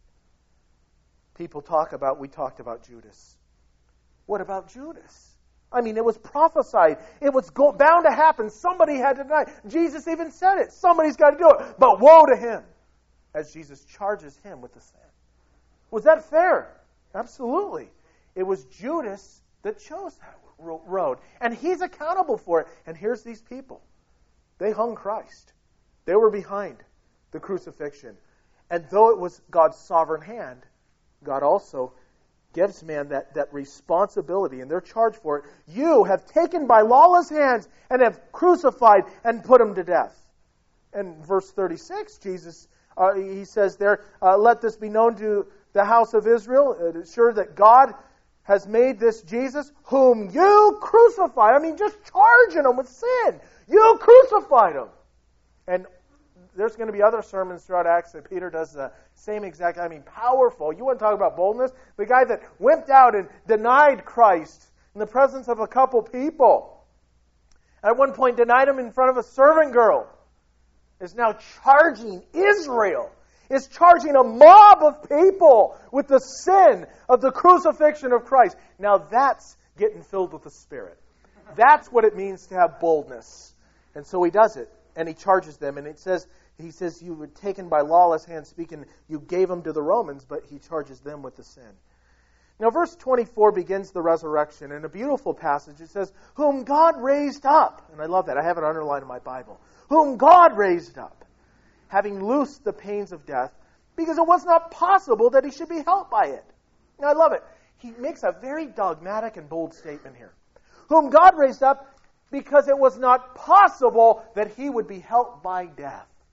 People talk about, we talked about Judas. What about Judas? I mean, it was prophesied. It was go, bound to happen. Somebody had to deny. Jesus even said it. Somebody's got to do it. But woe to him as Jesus charges him with the sin. Was that fair? Absolutely. It was Judas that chose that road. And he's accountable for it. And here's these people. They hung Christ. They were behind the crucifixion. And though it was God's sovereign hand, God also gives man that, that responsibility, and they're charged for it. You have taken by lawless hands and have crucified and put him to death. And verse thirty-six, Jesus, uh, he says there, uh, let this be known to the house of Israel, uh, sure that God has made this Jesus, whom you crucified. I mean, just charging him with sin. You crucified him. And there's going to be other sermons throughout Acts that Peter does the same exact, I mean, powerful. You want to talk about boldness? The guy that wimped out and denied Christ in the presence of a couple people. At one point denied him in front of a servant girl. Is now charging Israel. Is charging a mob of people with the sin of the crucifixion of Christ. Now that's getting filled with the Spirit. That's what it means to have boldness. And so he does it. And he charges them. And it says, he says, you were taken by lawless hands, speaking, you gave them to the Romans, but he charges them with the sin. Now, verse twenty-four begins the resurrection. In a beautiful passage, it says, whom God raised up. And I love that. I have it underlined in my Bible. Whom God raised up, having loosed the pains of death, because it was not possible that he should be helped by it. Now, I love it. He makes a very dogmatic and bold statement here. Whom God raised up, because it was not possible that he would be helped by death.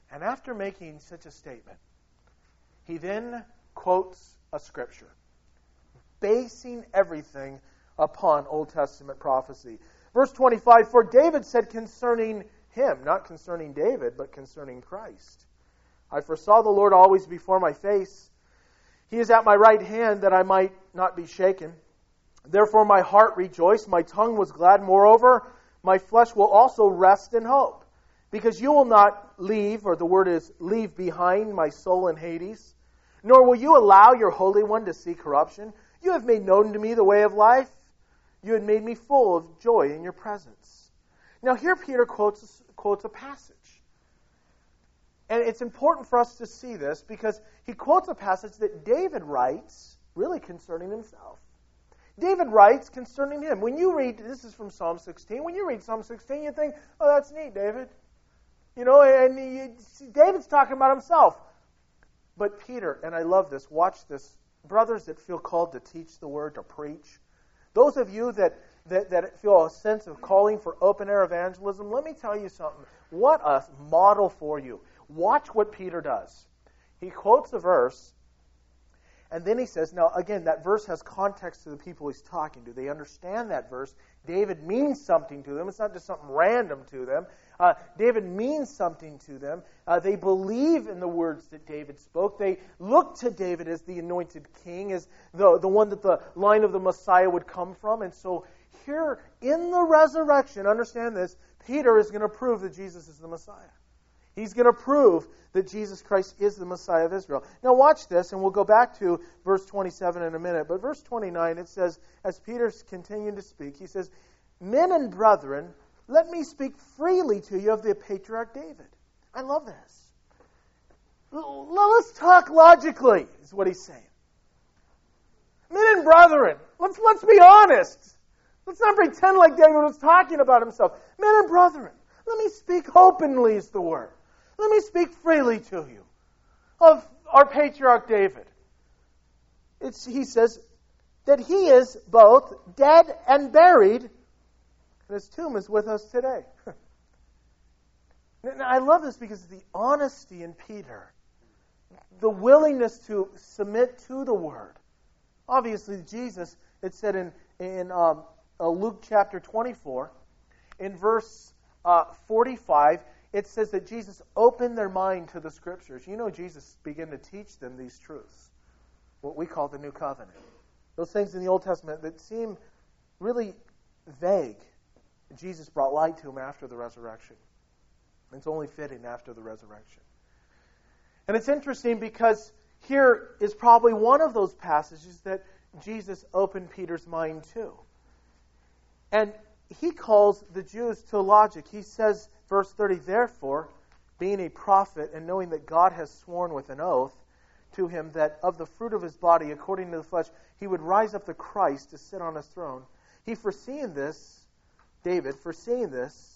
And after making such a statement, he then quotes a scripture, basing everything upon Old Testament prophecy. Verse twenty-five, for David said concerning him, not concerning David, but concerning Christ, I foresaw the Lord always before my face. He is at my right hand that I might not be shaken. Therefore my heart rejoiced, my tongue was glad. Moreover, my flesh will also rest in hope. Because you will not leave, or the word is leave behind, my soul in Hades. Nor will you allow your Holy One to see corruption. You have made known to me the way of life. You had made me full of joy in your presence. Now here Peter quotes, quotes a passage. And it's important for us to see this because he quotes a passage that David writes really concerning himself. David writes concerning him. When you read, this is from Psalm sixteen, when you read Psalm sixteen, you think, oh, that's neat, David. You know, and you, David's talking about himself. But Peter, and I love this, watch this, brothers that feel called to teach the word, to preach, those of you that, that, that feel a sense of calling for open-air evangelism, let me tell you something. What a model for you. Watch what Peter does. He quotes a verse, and then he says, now again, that verse has context to the people he's talking to. They understand that verse. David means something to them. It's not just something random to them. Uh, David means something to them. Uh, they believe in the words that David spoke. They look to David as the anointed king, as the, the one that the line of the Messiah would come from. And so here in the resurrection, understand this, Peter is going to prove that Jesus is the Messiah. He's going to prove that Jesus Christ is the Messiah of Israel. Now watch this, and we'll go back to verse twenty-seven in a minute. But verse twenty-nine, it says, as Peter's continuing to speak, he says, men and brethren, let me speak freely to you of the patriarch David. I love this. Let's talk logically, is what he's saying. Men and brethren, let's, let's be honest. Let's not pretend like David was talking about himself. Men and brethren, let me speak openly, is the word. Let me speak freely to you of our patriarch David. It's, he says that he is both dead and buried, and his tomb is with us today. Now, I love this because of the honesty in Peter, the willingness to submit to the Word. Obviously, Jesus, it said in, in um, uh, Luke chapter twenty-four, in verse uh, forty-five, it says that Jesus opened their mind to the Scriptures. You know, Jesus began to teach them these truths, what we call the New Covenant. Those things in the Old Testament that seem really vague, Jesus brought light to them after the resurrection. It's only fitting after the resurrection. And it's interesting because here is probably one of those passages that Jesus opened Peter's mind to. And he calls the Jews to logic. He says, verse thirty, therefore, being a prophet and knowing that God has sworn with an oath to him that of the fruit of his body, according to the flesh, he would rise up the Christ to sit on his throne. He foreseeing this, David, foreseeing this,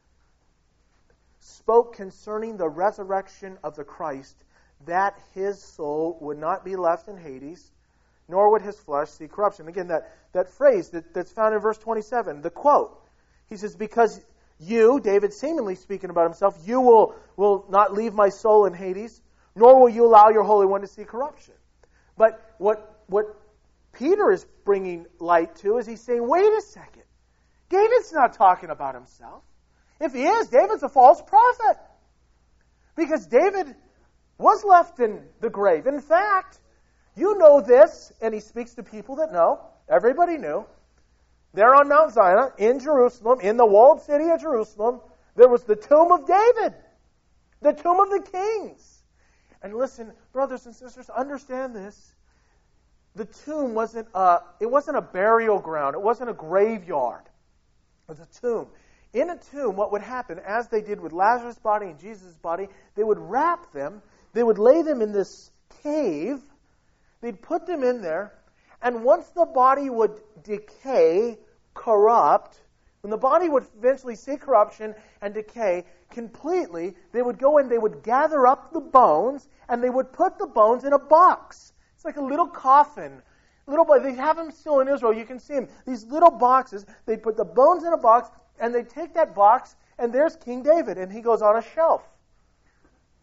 spoke concerning the resurrection of the Christ, that his soul would not be left in Hades, nor would his flesh see corruption. Again, that, that phrase that, that's found in verse twenty-seven, the quote. He says, because you, David seemingly speaking about himself, you will, will not leave my soul in Hades, nor will you allow your Holy One to see corruption. But what, what Peter is bringing light to is he's saying, wait a second. David's not talking about himself. If he is, David's a false prophet. Because David was left in the grave. In fact, you know this, and he speaks to people that know. Everybody knew. There on Mount Zion, in Jerusalem, in the walled city of Jerusalem, there was the tomb of David. The tomb of the kings. And listen, brothers and sisters, understand this. The tomb wasn't a, it wasn't a burial ground. It wasn't a graveyard. It was a tomb. In a tomb, what would happen, as they did with Lazarus' body and Jesus' body, they would wrap them, they would lay them in this cave, they'd put them in there, and once the body would decay, corrupt, when the body would eventually see corruption and decay completely, they would go in, they would gather up the bones, and they would put the bones in a box. It's like a little coffin. Little, they have them still in Israel. You can see them. These little boxes, they put the bones in a box, and they take that box, and there's King David, and he goes on a shelf.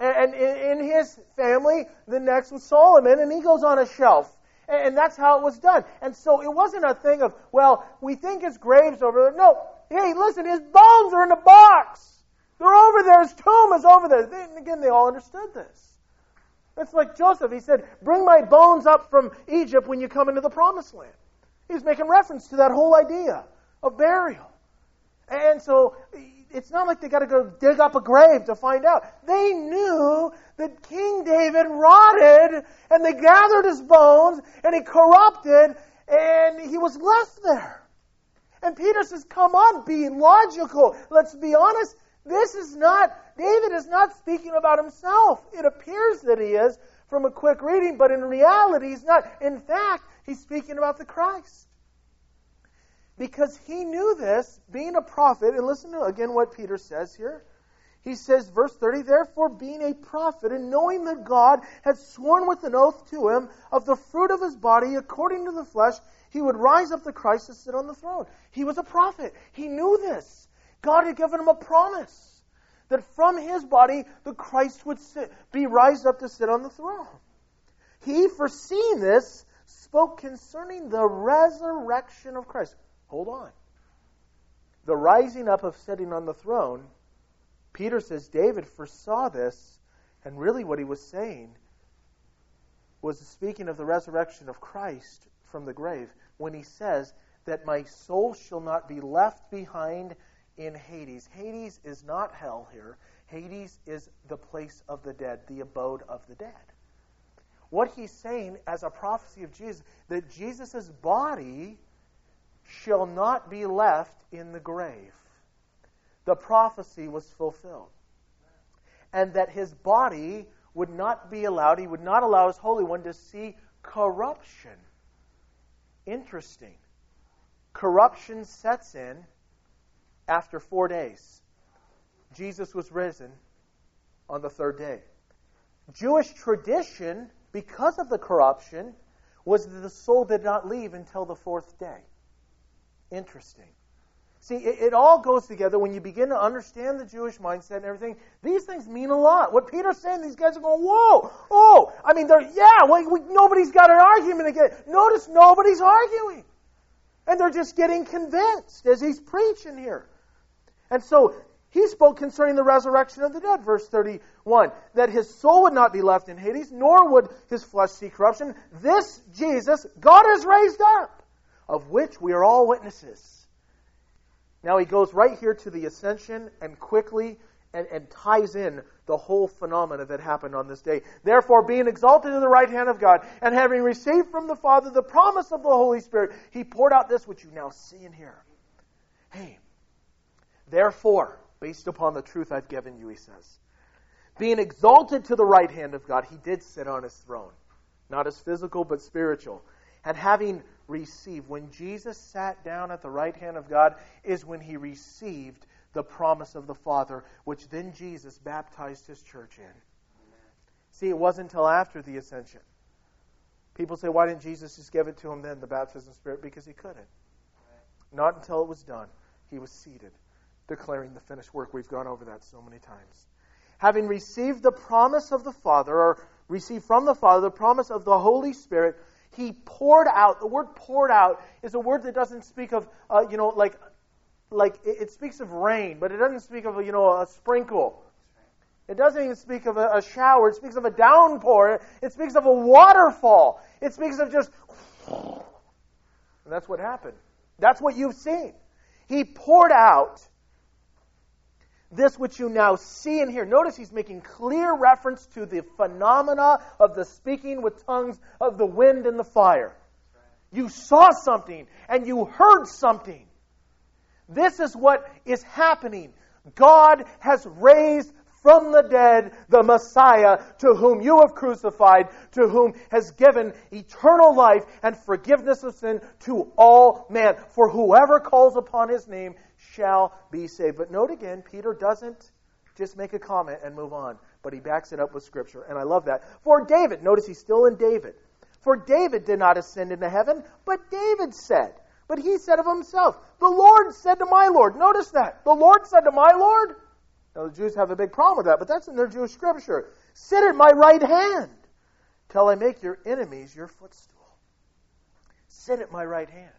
And in his family, the next was Solomon, and he goes on a shelf. And that's how it was done. And so it wasn't a thing of, well, we think his grave's over there. No, hey, listen, his bones are in a box. They're over there. His tomb is over there. They, again, they all understood this. It's like Joseph. He said, bring my bones up from Egypt when you come into the promised land. He was making reference to that whole idea of burial. And so it's not like they got to go dig up a grave to find out. They knew that King David rotted, and they gathered his bones, and he corrupted, and he was left there. And Peter says, come on, be logical. Let's be honest. This is not, David is not speaking about himself. It appears that he is from a quick reading, but in reality he's not. In fact, he's speaking about the Christ. Because he knew this, being a prophet, and listen to again what Peter says here. He says, verse thirty, therefore being a prophet, and knowing that God had sworn with an oath to him of the fruit of his body, according to the flesh, he would rise up the Christ to sit on the throne. He was a prophet. He knew this. God had given him a promise that from his body the Christ would sit, be raised up to sit on the throne. He, foreseeing this, spoke concerning the resurrection of Christ. Hold on. The rising up of sitting on the throne, Peter says David foresaw this, and really what he was saying was speaking of the resurrection of Christ from the grave, when he says that my soul shall not be left behind in Hades. Hades is not hell here. Hades is the place of the dead, the abode of the dead. What he's saying as a prophecy of Jesus, that Jesus' body shall not be left in the grave. The prophecy was fulfilled. And that his body would not be allowed, he would not allow his Holy One to see corruption. Interesting. Corruption sets in after four days. Jesus was risen on the third day. Jewish tradition, because of the corruption, was that the soul did not leave until the fourth day. Interesting. See, it, it all goes together when you begin to understand the Jewish mindset and everything. These things mean a lot. What Peter's saying, these guys are going, whoa, oh, I mean, they're, yeah, well, we, nobody's got an argument again. Notice nobody's arguing. And they're just getting convinced as he's preaching here. And so he spoke concerning the resurrection of the dead, verse thirty-one, that his soul would not be left in Hades, nor would his flesh see corruption. This Jesus God has raised up, of which we are all witnesses. Now he goes right here to the ascension and quickly and, and ties in the whole phenomena that happened on this day. Therefore, being exalted to the right hand of God, and having received from the Father the promise of the Holy Spirit, he poured out this which you now see and hear. Hey, therefore, based upon the truth I've given you, he says, being exalted to the right hand of God, he did sit on his throne. Not as physical, but spiritual. And having received, when Jesus sat down at the right hand of God, is when he received the promise of the Father, which then Jesus baptized his church in. Amen. See, it wasn't until after the ascension. People say, why didn't Jesus just give it to him then, the baptism of the Spirit? Because he couldn't. Right. Not until it was done. He was seated, declaring the finished work. We've gone over that so many times. Having received the promise of the Father, or received from the Father the promise of the Holy Spirit, he poured out. The word poured out is a word that doesn't speak of, uh, you know, like, like it, it speaks of rain, but it doesn't speak of, a, you know, a sprinkle. It doesn't even speak of a, a shower. It speaks of a downpour. It, it speaks of a waterfall. It speaks of just, and that's what happened. That's what you've seen. He poured out this which you now see and hear. Notice he's making clear reference to the phenomena of the speaking with tongues of the wind and the fire. You saw something and you heard something. This is what is happening. God has raised from the dead the Messiah, to whom you have crucified, to whom has given eternal life and forgiveness of sin to all men. For whoever calls upon his name shall be saved. But note again, Peter doesn't just make a comment and move on, but he backs it up with Scripture. And I love that. For David, notice he's still in David. For David did not ascend into heaven, but David said, but he said of himself, the Lord said to my Lord. Notice that. The Lord said to my Lord. Now, the Jews have a big problem with that, but that's in their Jewish scripture. Sit at my right hand till I make your enemies your footstool. Sit at my right hand.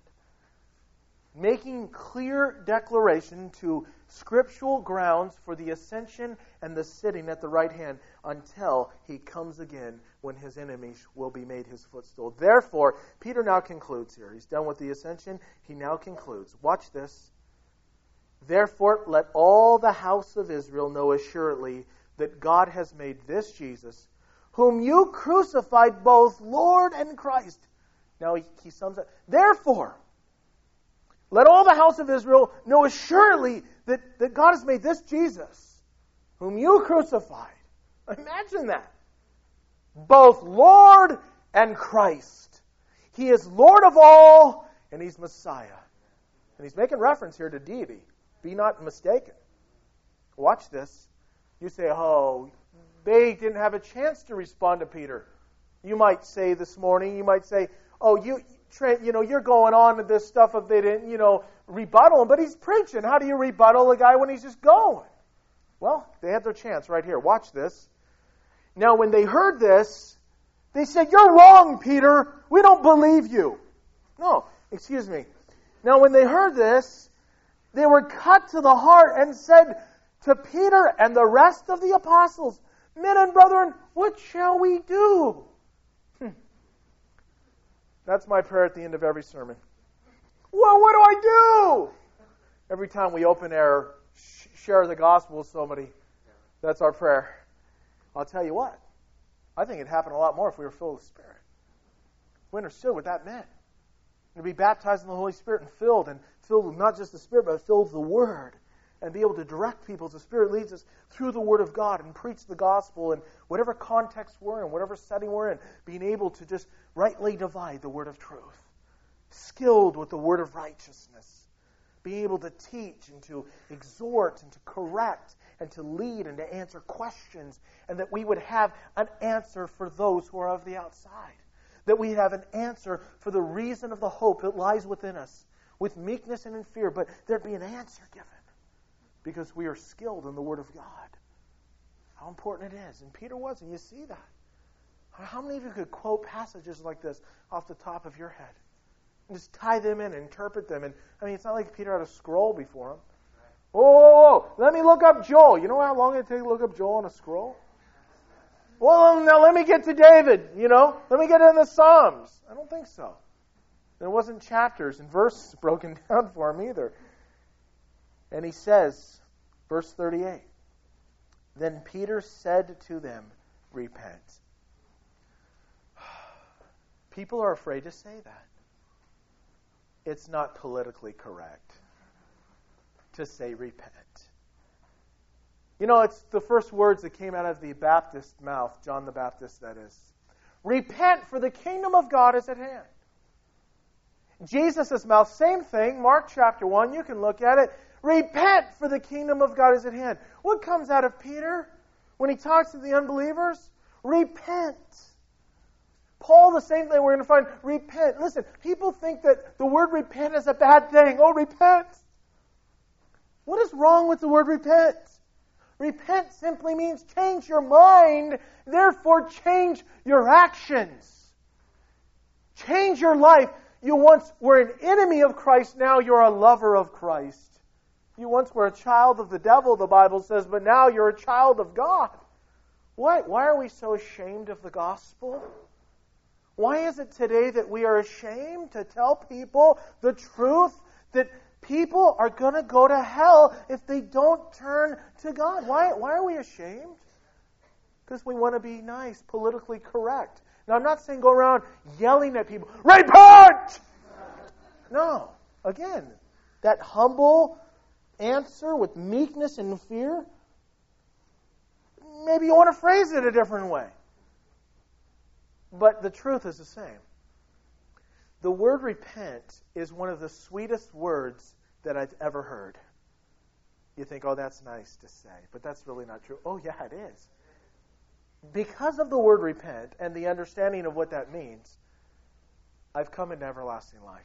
Making clear declaration to scriptural grounds for the ascension and the sitting at the right hand until he comes again when his enemies will be made his footstool. Therefore, Peter now concludes here. He's done with the ascension. He now concludes. Watch this. Therefore, let all the house of Israel know assuredly that God has made this Jesus, whom you crucified, both Lord and Christ. Now he, he sums up. Therefore, let all the house of Israel know assuredly that, that God has made this Jesus, whom you crucified. Imagine that. Both Lord and Christ. He is Lord of all, and He's Messiah. And He's making reference here to deity. Be not mistaken. Watch this. You say, oh, they didn't have a chance to respond to Peter. You might say this morning, you might say, oh, you, Trent, you know, you're going on with this stuff if they didn't, you know, rebuttal him. But he's preaching. How do you rebuttal a guy when he's just going? Well, they had their chance right here. Watch this. Now, when they heard this, they said, you're wrong, Peter. We don't believe you. No, excuse me. Now, when they heard this, they were cut to the heart and said to Peter and the rest of the apostles, men and brethren, what shall we do? Hmm. That's my prayer at the end of every sermon. Well, what do I do? Every time we open air, sh- share the gospel with somebody, that's our prayer. I'll tell you what, I think it'd happen a lot more if we were filled with the Spirit. We understood what that meant. To be baptized in the Holy Spirit and filled, and filled with not just the Spirit, but filled with the Word. And be able to direct people as the Spirit leads us through the Word of God and preach the gospel in whatever context we're in, whatever setting we're in. Being able to just rightly divide the word of truth. Skilled with the word of righteousness. Being able to teach and to exhort and to correct and to lead and to answer questions. And that we would have an answer for those who are of the outside. That we have an answer for the reason of the hope that lies within us. With meekness and in fear. But there'd be an answer given. Because we are skilled in the Word of God. How important it is. And Peter was, and you see that. How many of you could quote passages like this off the top of your head? And just tie them in and interpret them. And I mean, it's not like Peter had a scroll before him. Whoa, whoa, whoa, let me look up Joel. You know how long it takes to look up Joel on a scroll? Well, now let me get to David, you know. Let me get in the Psalms. I don't think so. There wasn't chapters and verses broken down for him either. And he says, verse thirty-eight, then Peter said to them, repent. People are afraid to say that. It's not politically correct to say repent. You know, it's the first words that came out of the Baptist mouth, John the Baptist, that is. Repent, for the kingdom of God is at hand. Jesus' mouth, same thing, Mark chapter one, you can look at it. Repent, for the kingdom of God is at hand. What comes out of Peter when he talks to the unbelievers? Repent. Paul, the same thing, we're going to find repent. Listen, people think that the word repent is a bad thing. Oh, repent. What is wrong with the word repent? Repent simply means change your mind, therefore change your actions. Change your life. You once were an enemy of Christ, now you're a lover of Christ. You once were a child of the devil, the Bible says, but now you're a child of God. Why, why are we so ashamed of the gospel? Why is it today that we are ashamed to tell people the truth that people are going to go to hell if they don't turn to God? Why, why are we ashamed? Because we want to be nice, politically correct. Now, I'm not saying go around yelling at people, repent! No. Again, that humble answer with meekness and fear, maybe you want to phrase it a different way. But the truth is the same. The word repent is one of the sweetest words that I've ever heard. You think, oh, that's nice to say, but that's really not true. Oh, yeah, it is. Because of the word repent and the understanding of what that means, I've come into everlasting life.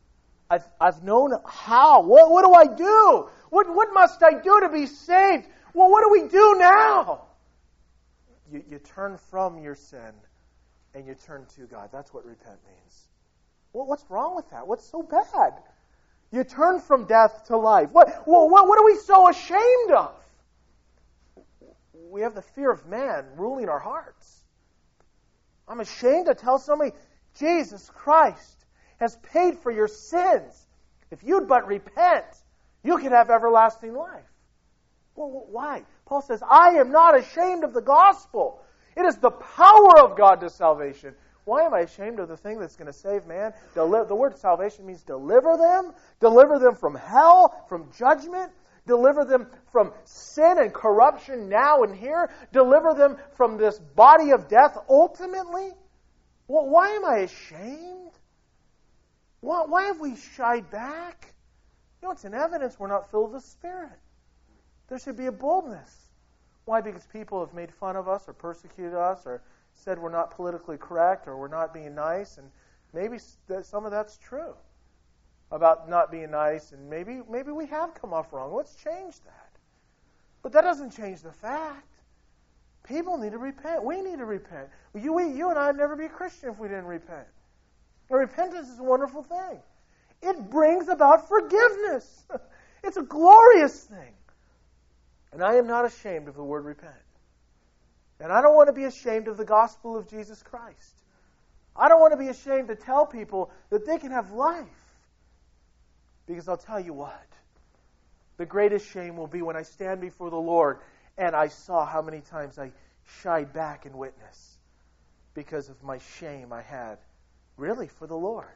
I've, I've known how. What, what do I do? What, what must I do to be saved? well, what do we do now? You, you turn from your sin and you turn to God. That's what repent means. Well, what's wrong with that? What's so bad? You turn from death to life. What, well, what, what are we so ashamed of? We have the fear of man ruling our hearts. I'm ashamed to tell somebody, Jesus Christ has paid for your sins. If you'd but repent, you could have everlasting life. Well, why? Paul says, I am not ashamed of the gospel. It is the power of God to salvation. Why am I ashamed of the thing that's going to save man? Deli- the word salvation means deliver them. Deliver them from hell, from judgment. Deliver them from sin and corruption now and here. Deliver them from this body of death ultimately. Well, why am I ashamed? Why, why have we shied back? You know, it's an evidence we're not filled with the Spirit. There should be a boldness. Why? Because people have made fun of us or persecuted us or said we're not politically correct or we're not being nice. And maybe some of that's true about not being nice. And maybe maybe we have come off wrong. Let's change that. But that doesn't change the fact. People need to repent. We need to repent. You, we, you and I would never be a Christian if we didn't repent. And repentance is a wonderful thing. It brings about forgiveness. It's a glorious thing. And I am not ashamed of the word repent. And I don't want to be ashamed of the gospel of Jesus Christ. I don't want to be ashamed to tell people that they can have life. Because I'll tell you what. The greatest shame will be when I stand before the Lord and I saw how many times I shied back in witness because of my shame I had, really, for the Lord.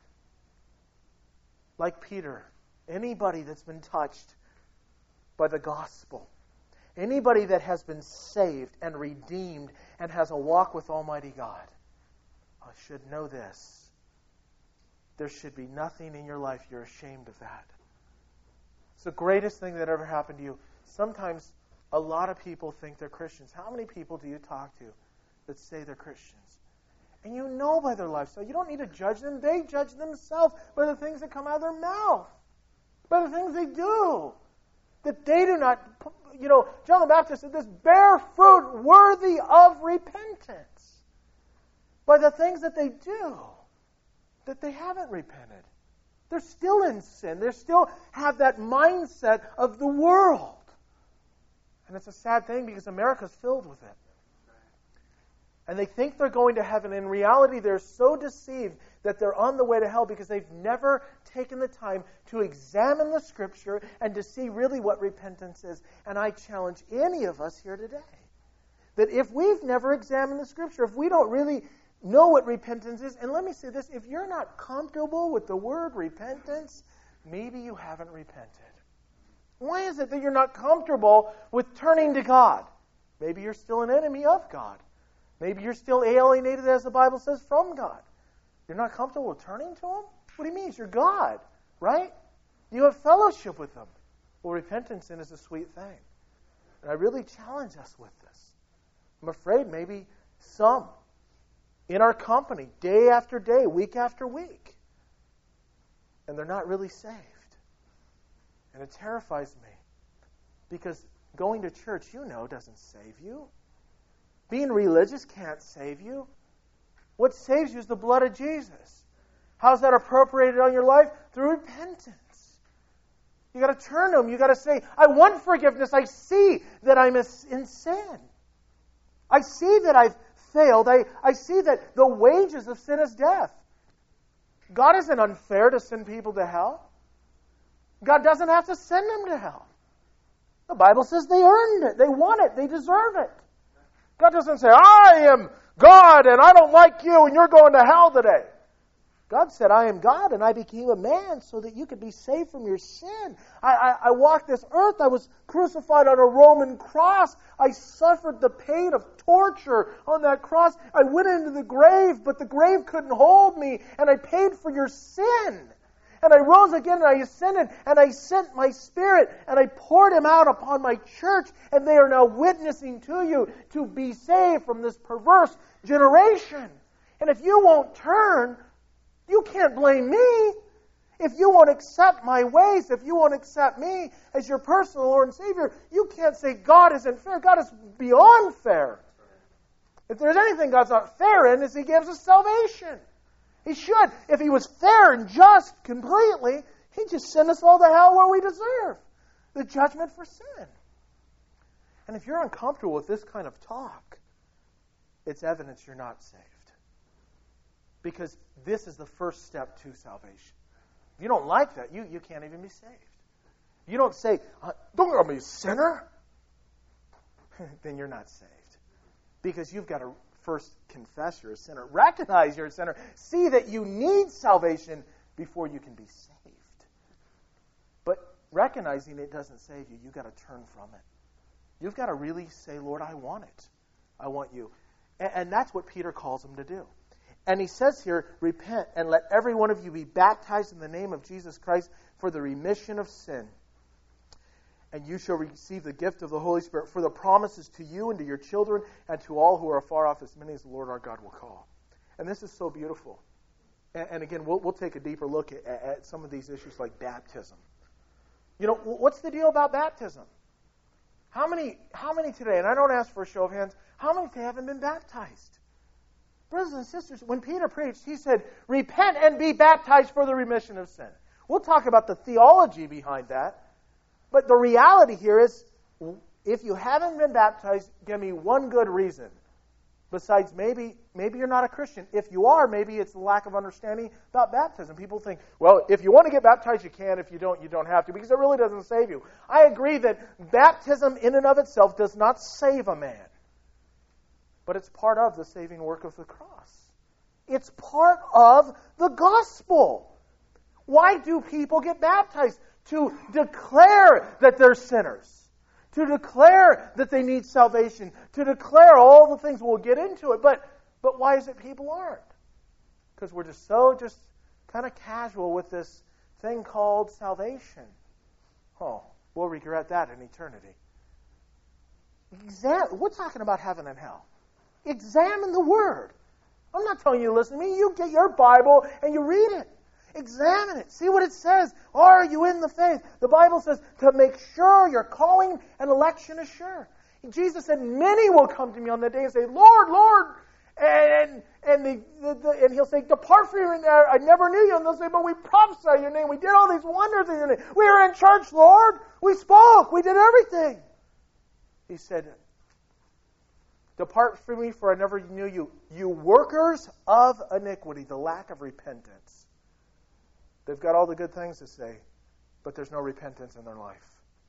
Like Peter, anybody that's been touched by the gospel, anybody that has been saved and redeemed and has a walk with Almighty God, I should know this. There should be nothing in your life you're ashamed of that. It's the greatest thing that ever happened to you. Sometimes a lot of people think they're Christians. How many people do you talk to that say they're Christians? And you know by their lifestyle. You don't need to judge them. They judge themselves by the things that come out of their mouth, by the things they do. That they do not, you know, John the Baptist said this, bear fruit worthy of repentance. By the things that they do, that they haven't repented. They're still in sin. They still have that mindset of the world. And it's a sad thing because America's filled with it. And they think they're going to heaven. In reality, they're so deceived that they're on the way to hell because they've never taken the time to examine the Scripture and to see really what repentance is. And I challenge any of us here today that if we've never examined the Scripture, if we don't really know what repentance is, and let me say this, if you're not comfortable with the word repentance, maybe you haven't repented. Why is it that you're not comfortable with turning to God? Maybe you're still an enemy of God. Maybe you're still alienated, as the Bible says, from God. You're not comfortable with turning to Him? What do you mean? It's your God, right? You have fellowship with Him. Well, repentance then is a sweet thing. And I really challenge us with this. I'm afraid maybe some in our company, day after day, week after week, and they're not really saved. And it terrifies me. Because going to church, you know, doesn't save you. Being religious can't save you. What saves you is the blood of Jesus. How's that appropriated on your life? Through repentance. You got to turn to Him. You got to say, I want forgiveness. I see that I'm in sin. I see that I've failed. I, I see that the wages of sin is death. God isn't unfair to send people to hell. God doesn't have to send them to hell. The Bible says they earned it. They want it. They deserve it. God doesn't say, I am God and I don't like you and you're going to hell today. God said, I am God and I became a man so that you could be saved from your sin. I, I, I walked this earth. I was crucified on a Roman cross. I suffered the pain of torture on that cross. I went into the grave, but the grave couldn't hold me, and I paid for your sin. And I rose again and I ascended and I sent my Spirit and I poured Him out upon my church, and they are now witnessing to you to be saved from this perverse generation. And if you won't turn, you can't blame me. If you won't accept my ways, if you won't accept me as your personal Lord and Savior, you can't say God isn't fair. God is beyond fair. If there's anything God's not fair in, is He gives us salvation. He should. If He was fair and just completely, He'd just send us all to hell where we deserve the judgment for sin. And if you're uncomfortable with this kind of talk, it's evidence you're not saved. Because this is the first step to salvation. If you don't like that, you, you can't even be saved. You don't say, don't call me a sinner. Then you're not saved. Because you've got to first confess you're a sinner. Recognize you're a sinner. See that you need salvation before you can be saved. But recognizing it doesn't save you, you've got to turn from it. You've got to really say, Lord, I want it. I want you. And, and that's what Peter calls them to do. And he says here, repent and let every one of you be baptized in the name of Jesus Christ for the remission of sin. And you shall receive the gift of the Holy Spirit, for the promises to you and to your children and to all who are afar off, as many as the Lord our God will call. And this is so beautiful. And, and again, we'll, we'll take a deeper look at, at some of these issues like baptism. You know, what's the deal about baptism? How many, how many today, and I don't ask for a show of hands, how many today haven't been baptized? Brothers and sisters, when Peter preached, he said, repent and be baptized for the remission of sin. We'll talk about the theology behind that. But the reality here is, if you haven't been baptized, give me one good reason. Besides, maybe maybe you're not a Christian. If you are, maybe it's the lack of understanding about baptism. People think, well, if you want to get baptized, you can. If you don't, you don't have to, because it really doesn't save you. I agree that baptism in and of itself does not save a man. But it's part of the saving work of the cross. It's part of the gospel. Why do people get baptized? To declare that they're sinners. To declare that they need salvation. To declare all the things. We'll get into it. But but why is it people aren't? Because we're just so just kind of casual with this thing called salvation. Oh, we'll regret that in eternity. Exam- we're talking about heaven and hell. Examine the Word. I'm not telling you to listen to me. You get your Bible and you read it. Examine it. See what it says. Are you in the faith? The Bible says to make sure your calling and election is sure. Jesus said, many will come to me on that day and say, Lord, Lord. And and, the, the, the, and he'll say, depart from me, I never knew you. And they'll say, but we prophesied in your name. We did all these wonders in your name. We were in church, Lord. We spoke. We did everything. He said, depart from me, for I never knew you. You workers of iniquity, the lack of repentance. They've got all the good things to say, but there's no repentance in their life.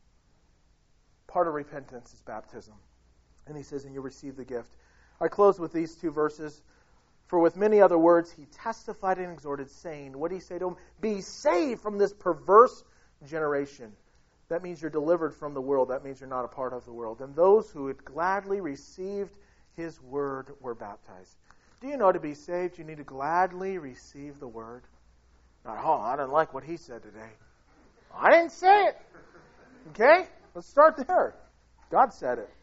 Part of repentance is baptism. And he says, and you receive the gift. I close with these two verses. For with many other words he testified and exhorted, saying, what did he say to them? Be saved from this perverse generation. That means you're delivered from the world. That means you're not a part of the world. And those who had gladly received his word were baptized. Do you know to be saved, you need to gladly receive the word? Not, oh, I didn't like what he said today. I didn't say it. Okay? Let's start there. God said it.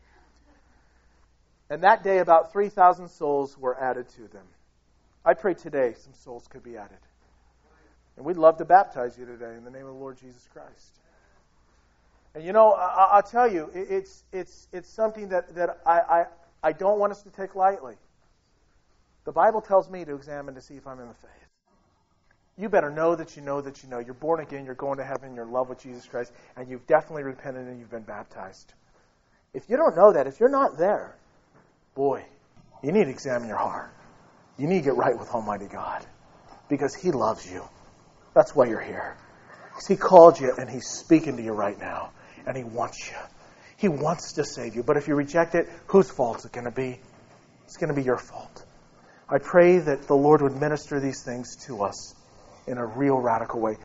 And that day about three thousand souls were added to them. I pray today some souls could be added. And we'd love to baptize you today in the name of the Lord Jesus Christ. And you know, I, I'll tell you, it's it's it's something that, that I, I, I don't want us to take lightly. The Bible tells me to examine to see if I'm in the faith. You better know that you know that you know. You're born again, you're going to heaven, you're in love with Jesus Christ, and you've definitely repented and you've been baptized. If you don't know that, if you're not there, boy, you need to examine your heart. You need to get right with Almighty God, because He loves you. That's why you're here. Because He called you and He's speaking to you right now, and He wants you. He wants to save you. But if you reject it, whose fault is it going to be? It's going to be your fault. I pray that the Lord would minister these things to us in a real radical way.